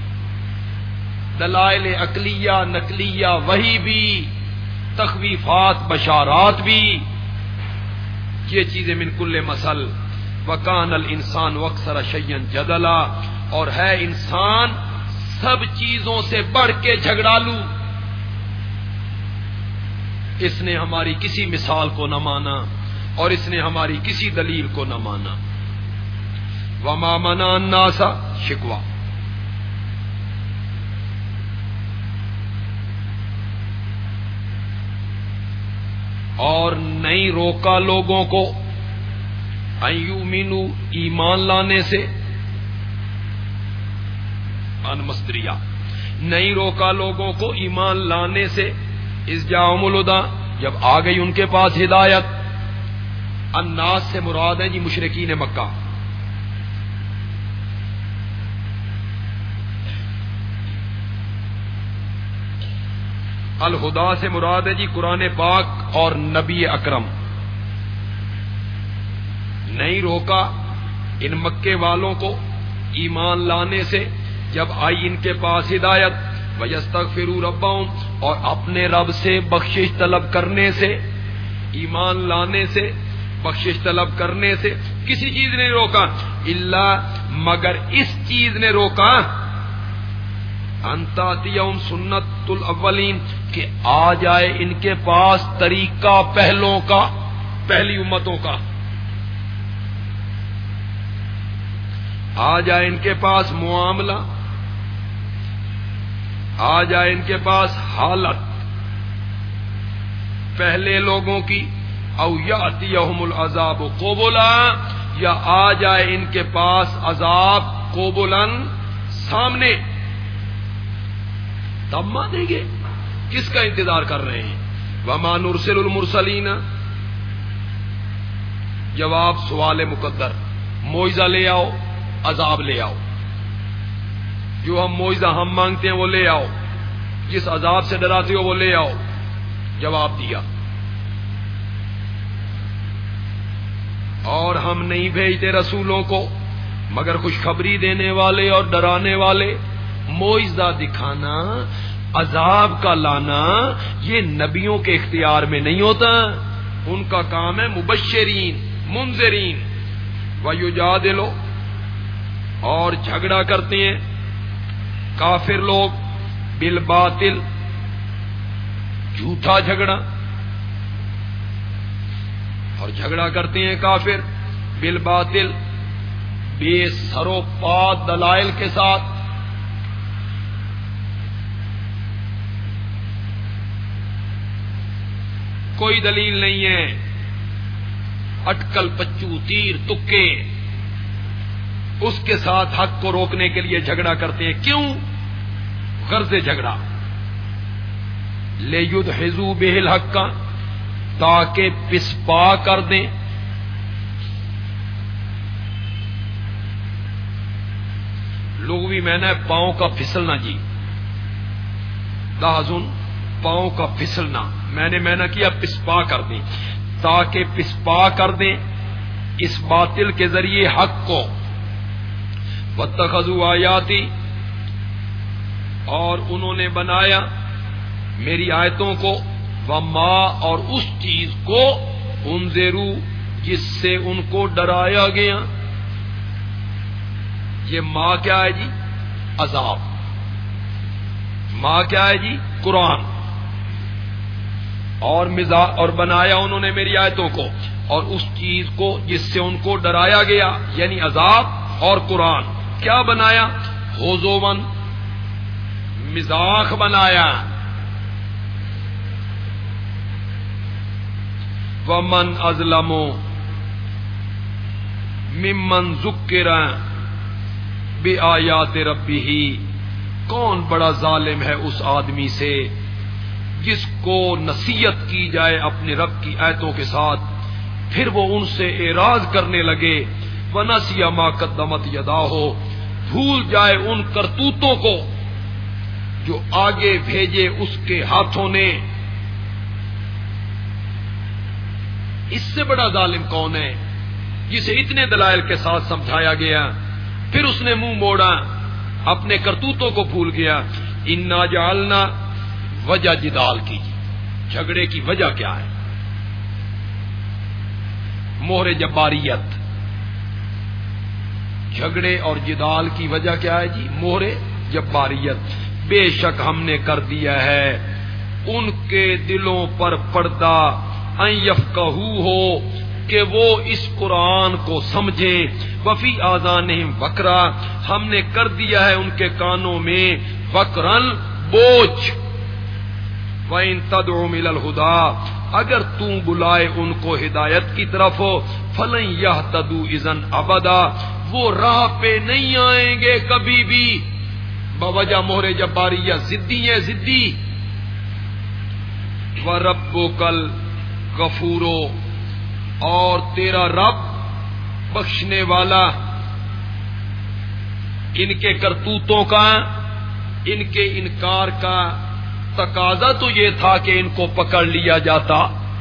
دلائل عقلیہ نقلیہ وحی بھی، تخویفات بشارات بھی، یہ چیزیں من کل مثل. وکان الانسان اکثر شیئا جدلا، اور ہے انسان سب چیزوں سے بڑھ کے جھگڑالو. اس نے ہماری کسی مثال کو نہ مانا. اور اس نے ہماری کسی دلیل کو نہ مانا. وما منع الناس شکوا. اور نہیں روکا لوگوں کو ایومینو ایمان لانے سے. ان مصدریہ نہیں روکا لوگوں کو ایمان لانے سے. اس جاءہم الہدی جب آ گئی ان کے پاس ہدایت. الناس سے مراد ہے جی مشرکین مکہ. الہدا سے مراد ہے جی قرآن پاک اور نبی اکرم. نہیں روکا ان مکے والوں کو ایمان لانے سے جب آئی ان کے پاس ہدایت. وَيَسْتَغْفِرُوا رَبَّهُمْ اور اپنے رب سے بخشش طلب کرنے سے. ایمان لانے سے بخشش طلب کرنے سے کسی چیز نے روکا الا مگر اس چیز نے روکا انتا تیہم سنت الاولین کہ آ جائے ان کے پاس طریقہ پہلوں کا، پہلی امتوں کا. آ جائے ان کے پاس معاملہ، آ جائے ان کے پاس حالت پہلے لوگوں کی. او یاتیہم العذاب قبلا یا آ جائے ان کے پاس عذاب قبلاً سامنے. تب مانیں گے. کس کا انتظار کر رہے ہیں؟ وما نرسل المرسلین. جواب سوال مقدر. معجزہ لے آؤ، عذاب لے آؤ. جو ہم معجزہ ہم مانگتے ہیں وہ لے آؤ، جس عذاب سے ڈراتے ہو وہ لے آؤ. جواب دیا. اور ہم نہیں بھیجتے رسولوں کو مگر خوشخبری دینے والے اور ڈرانے والے. معجزہ دکھانا، عذاب کا لانا یہ نبیوں کے اختیار میں نہیں ہوتا. ان کا کام ہے مبشرین منذرین. وَيُجَادِلُ اور جھگڑا کرتے ہیں کافر لوگ بالباطل، جھوٹا جھگڑا. اور جھگڑا کرتے ہیں کافر بالباطل بے سر و پا دلائل کے ساتھ. کوئی دلیل نہیں ہے، اٹکل پچو تیر تکے، اس کے ساتھ حق کو روکنے کے لیے جھگڑا کرتے ہیں. کیوں؟ غرض جھگڑا لیدحضوا بہ الحق تاکہ پسپا کر دیں لغوی میں نے پاؤں کا پھسلنا. جی دہزن پاؤں کا پھسلنا، میں نے میں نے کیا پسپا کر دیں، تاکہ پسپا کر دیں اس باطل کے ذریعے حق کو. واتخذوا آیاتی اور انہوں نے بنایا میری آیتوں کو، وما اور اس چیز کو انذروا جس سے ان کو ڈرایا گیا. یہ ماں کیا ہے جی؟ عذاب. ماں کیا ہے جی؟ قرآن. اور مزا اور بنایا انہوں نے میری آیتوں کو اور اس چیز کو جس سے ان کو ڈرایا گیا یعنی عذاب اور قرآن. کیا بنایا؟ حضوًا مزاح بنایا. ومن اظلم ممن ذکر بآیات ربہ کون بڑا ظالم ہے اس آدمی سے جس کو نصیحت کی جائے اپنے رب کی آیتوں کے ساتھ پھر وہ ان سے اعراض کرنے لگے. ونسی ما قدمت یداہ بھول جائے ان کرتوتوں کو جو آگے بھیجے اس کے ہاتھوں نے. اس سے بڑا ظالم کون ہے جسے اتنے دلائل کے ساتھ سمجھایا گیا پھر اس نے منہ موڑا اپنے کرتوتوں کو بھول گیا. انا جعلنا وجہ جدال کی جھگڑے کی وجہ کیا ہے؟ مہر جباریت. جھگڑے اور جدال کی وجہ کیا ہے جی؟ مہر جباریت. بے شک ہم نے کر دیا ہے ان کے دلوں پر پردہ ان یفقہو ہو کہ وہ اس قرآن کو سمجھیں. وفی آذانہم وقرا، ہم نے کر دیا ہے ان کے کانوں میں وقرن بوجھ. وَإِن تَدْعُ إِلَى الْهُدَىٰ، اگر تو بلائے ان کو ہدایت کی طرف، فَلَن يَهْتَدُوا إِذًا أَبَدًا، وہ راہ پہ نہیں آئیں گے کبھی بھی. بوجہ مہر جباریہ ضدی ہے ضدی. وَرَبُّكَ الْغَفُورُ، اور تیرا رب بخشنے والا. ان کے کرتوتوں کا، ان کے انکار کا تقاضا تو یہ تھا کہ ان کو پکڑ لیا جاتا،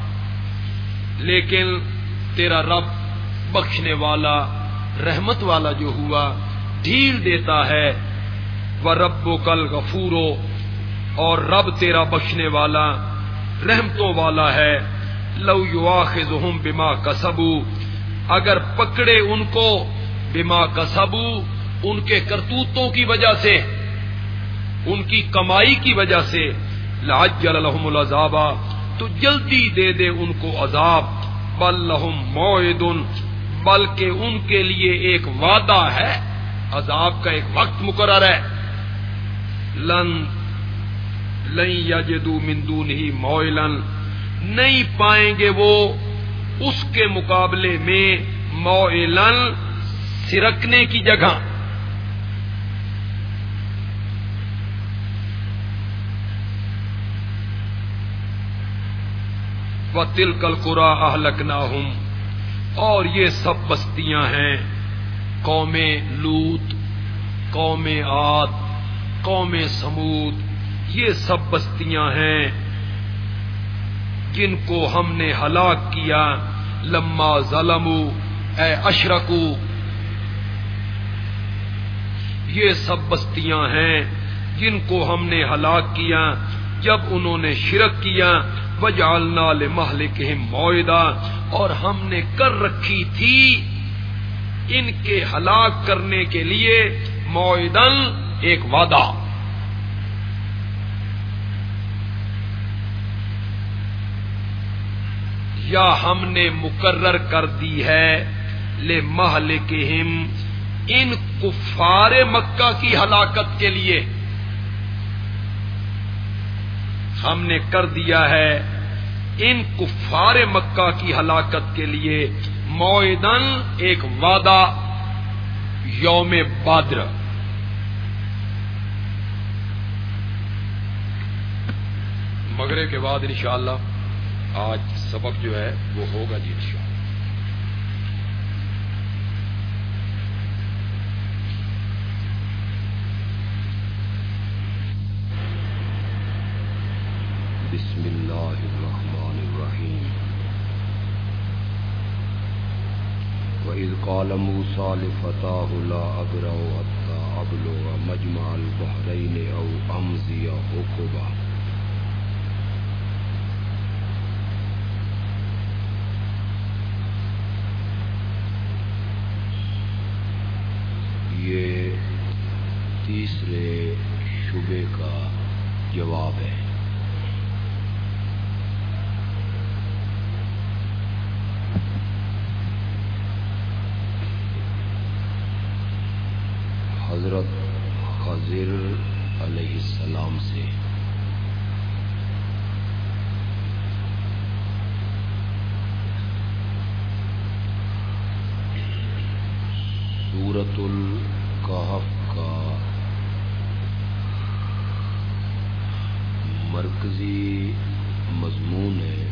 لیکن تیرا رب بخشنے والا رحمت والا جو ہوا ڈھیل دیتا ہے. وَرَبُّكَ الْغَفُورُ، اور رب تیرا بخشنے والا رحمتوں والا ہے. لَوْ يُؤَاخِذُهُم بِمَا كَسَبُوا، اگر پکڑے ان کو بما کسبوا، ان کے کرتوتوں کی وجہ سے، ان کی کمائی کی وجہ سے، لعجل لهم العذاب، تو جلدی دے دے ان کو عذاب. بل لهم موعد، بلکہ ان کے لیے ایک وعدہ ہے، عذاب کا ایک وقت مقرر ہے. لن لن یجدوا من دونہ موئلا، نہیں پائیں گے وہ اس کے مقابلے میں موئلا سرکنے کی جگہ. وَتِلْكَ الْقُرَىٰ أَهْلَكْنَاهُمْ، اور یہ سب بستیاں ہیں قوم لوط، قوم عاد، قوم سمود، یہ سب بستیاں ہیں جن کو ہم نے ہلاک کیا. لما ظلموا اے اشرکوا، یہ سب بستیاں ہیں جن کو ہم نے ہلاک کیا جب انہوں نے شرک کیا. وَجَعَلْنَا لِمَهْلِكِهِمْ مَوْعِدًا، اور ہم نے کر رکھی تھی ان کے ہلاک کرنے کے لیے موعدن ایک وعدہ. یا ہم نے مقرر کر دی ہے لِمَهْلِكِهِمْ، ان کفار مکہ کی ہلاکت کے لیے ہم نے کر دیا ہے ان کفار مکہ کی ہلاکت کے لیے موعدن ایک وعدہ، یوم بدر. مغرب کے بعد انشاءاللہ آج سبق جو ہے وہ ہوگا جی انشاءاللہ. بسم اللہ الرحمن الرحیم. وَإِذْ قَالَ مُوسَىٰ لِفَتَاهُ لَا أَبْرَحُ حَتَّىٰ أَبْلُغَ مَجْمَعَ الْبَحْرَيْنِ أَوْ أَمْضِيَ حُقُبًا. یہ تیسرے شبے کا جواب ہے. حضرت خضر علیہ السلام سے سورۃ الکہف کا مرکزی مضمون ہے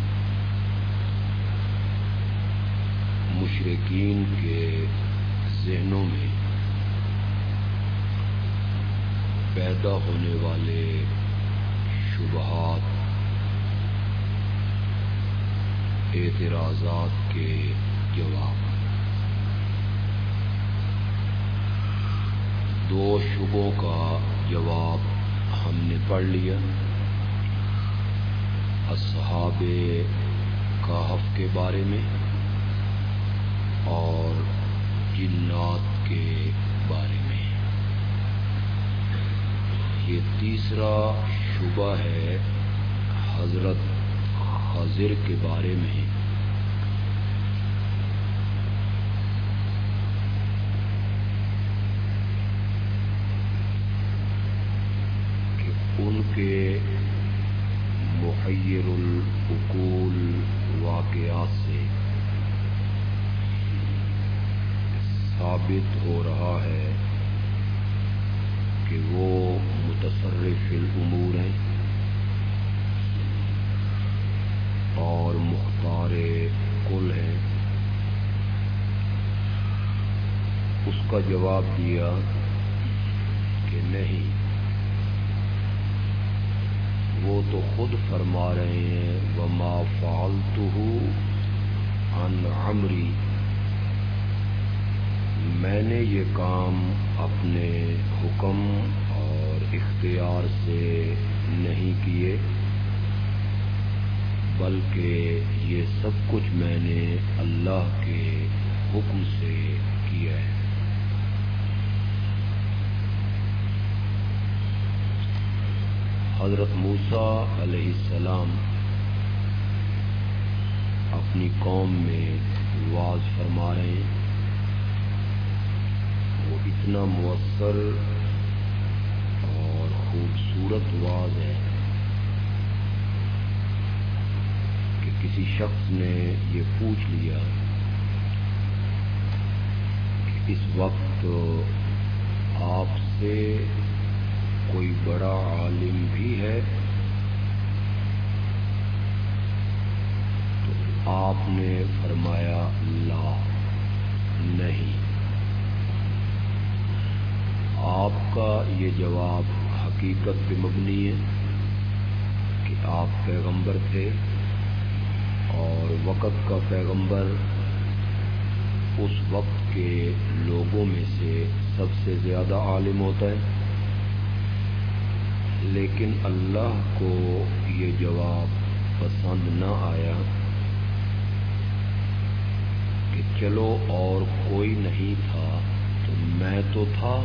مشرکین کے ذہنوں میں پیدا ہونے والے شبہات، اعتراضات کے جواب. دو شبوں کا جواب ہم نے پڑھ لیا، اصحاب کہف کے بارے میں اور جنات کے بارے میں. یہ تیسرا شبہ ہے حضرت خضر کے بارے میں ثابت ہو رہا ہے کہ وہ متصرف الامور ہیں اور مختار کل ہیں، اس کا جواب دیا کہ نہیں، وہ تو خود فرما رہے ہیں وما فعلتہ عن عمری، میں نے یہ کام اپنے حکم اور اختیار سے نہیں کیے، بلکہ یہ سب کچھ میں نے اللہ کے حکم سے کیا ہے۔ حضرت موسیٰ علیہ السلام اپنی قوم میں وعظ فرما رہے ہیں، وہ اتنا مؤثر اور خوبصورت وعظ ہے کہ کسی شخص نے یہ پوچھ لیا کہ اس وقت آپ سے کوئی بڑا عالم بھی ہے؟ تو آپ نے فرمایا لا، نہیں۔ آپ کا یہ جواب حقیقت پہ مبنی ہے کہ آپ پیغمبر تھے، اور وقت کا پیغمبر اس وقت کے لوگوں میں سے سب سے زیادہ عالم ہوتا ہے، لیکن اللہ کو یہ جواب پسند نہ آیا کہ چلو اور کوئی نہیں تھا تو میں تو تھا۔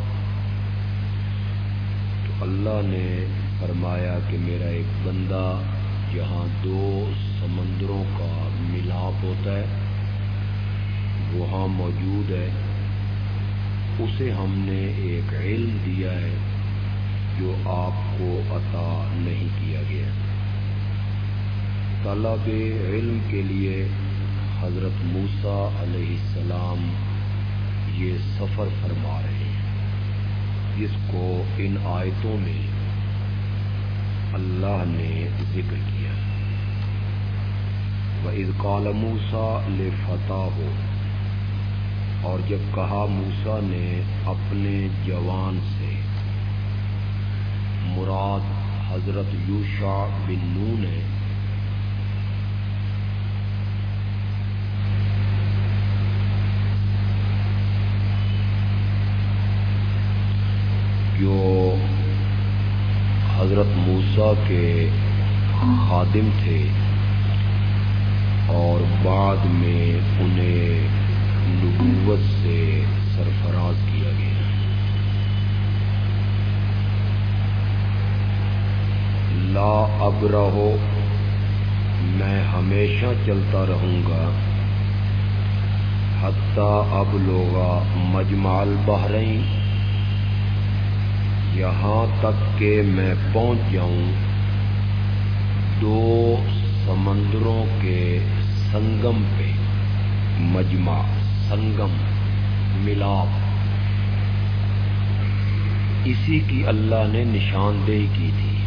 تو اللہ نے فرمایا کہ میرا ایک بندہ جہاں دو سمندروں کا ملاپ ہوتا ہے وہاں موجود ہے، اسے ہم نے ایک علم دیا ہے جو آپ کو عطا نہیں کیا گیا۔ طلب علم کے لیے حضرت موسیٰ علیہ السلام یہ سفر فرما رہے ہیں، جس کو ان آیتوں میں اللہ نے ذکر کیا۔ وَإِذْ قَالَ مُوسَىٰ لِفَتَاهُ، اور جب کہا موسیٰ نے اپنے جوان سے، مراد حضرت یوشع بن نون ہے، جو حضرت موسیٰ کے خادم تھے اور بعد میں انہیں نبوت سے سرفراز کیا گیا۔ لا ابرح، میں ہمیشہ چلتا رہوں گا، حتی ابلغ مجمع البحرین، یہاں تک کہ میں پہنچ جاؤں دو سمندروں کے سنگم پہ۔ مجمع، سنگم، ملاپ، اسی کی اللہ نے نشاندہی کی تھی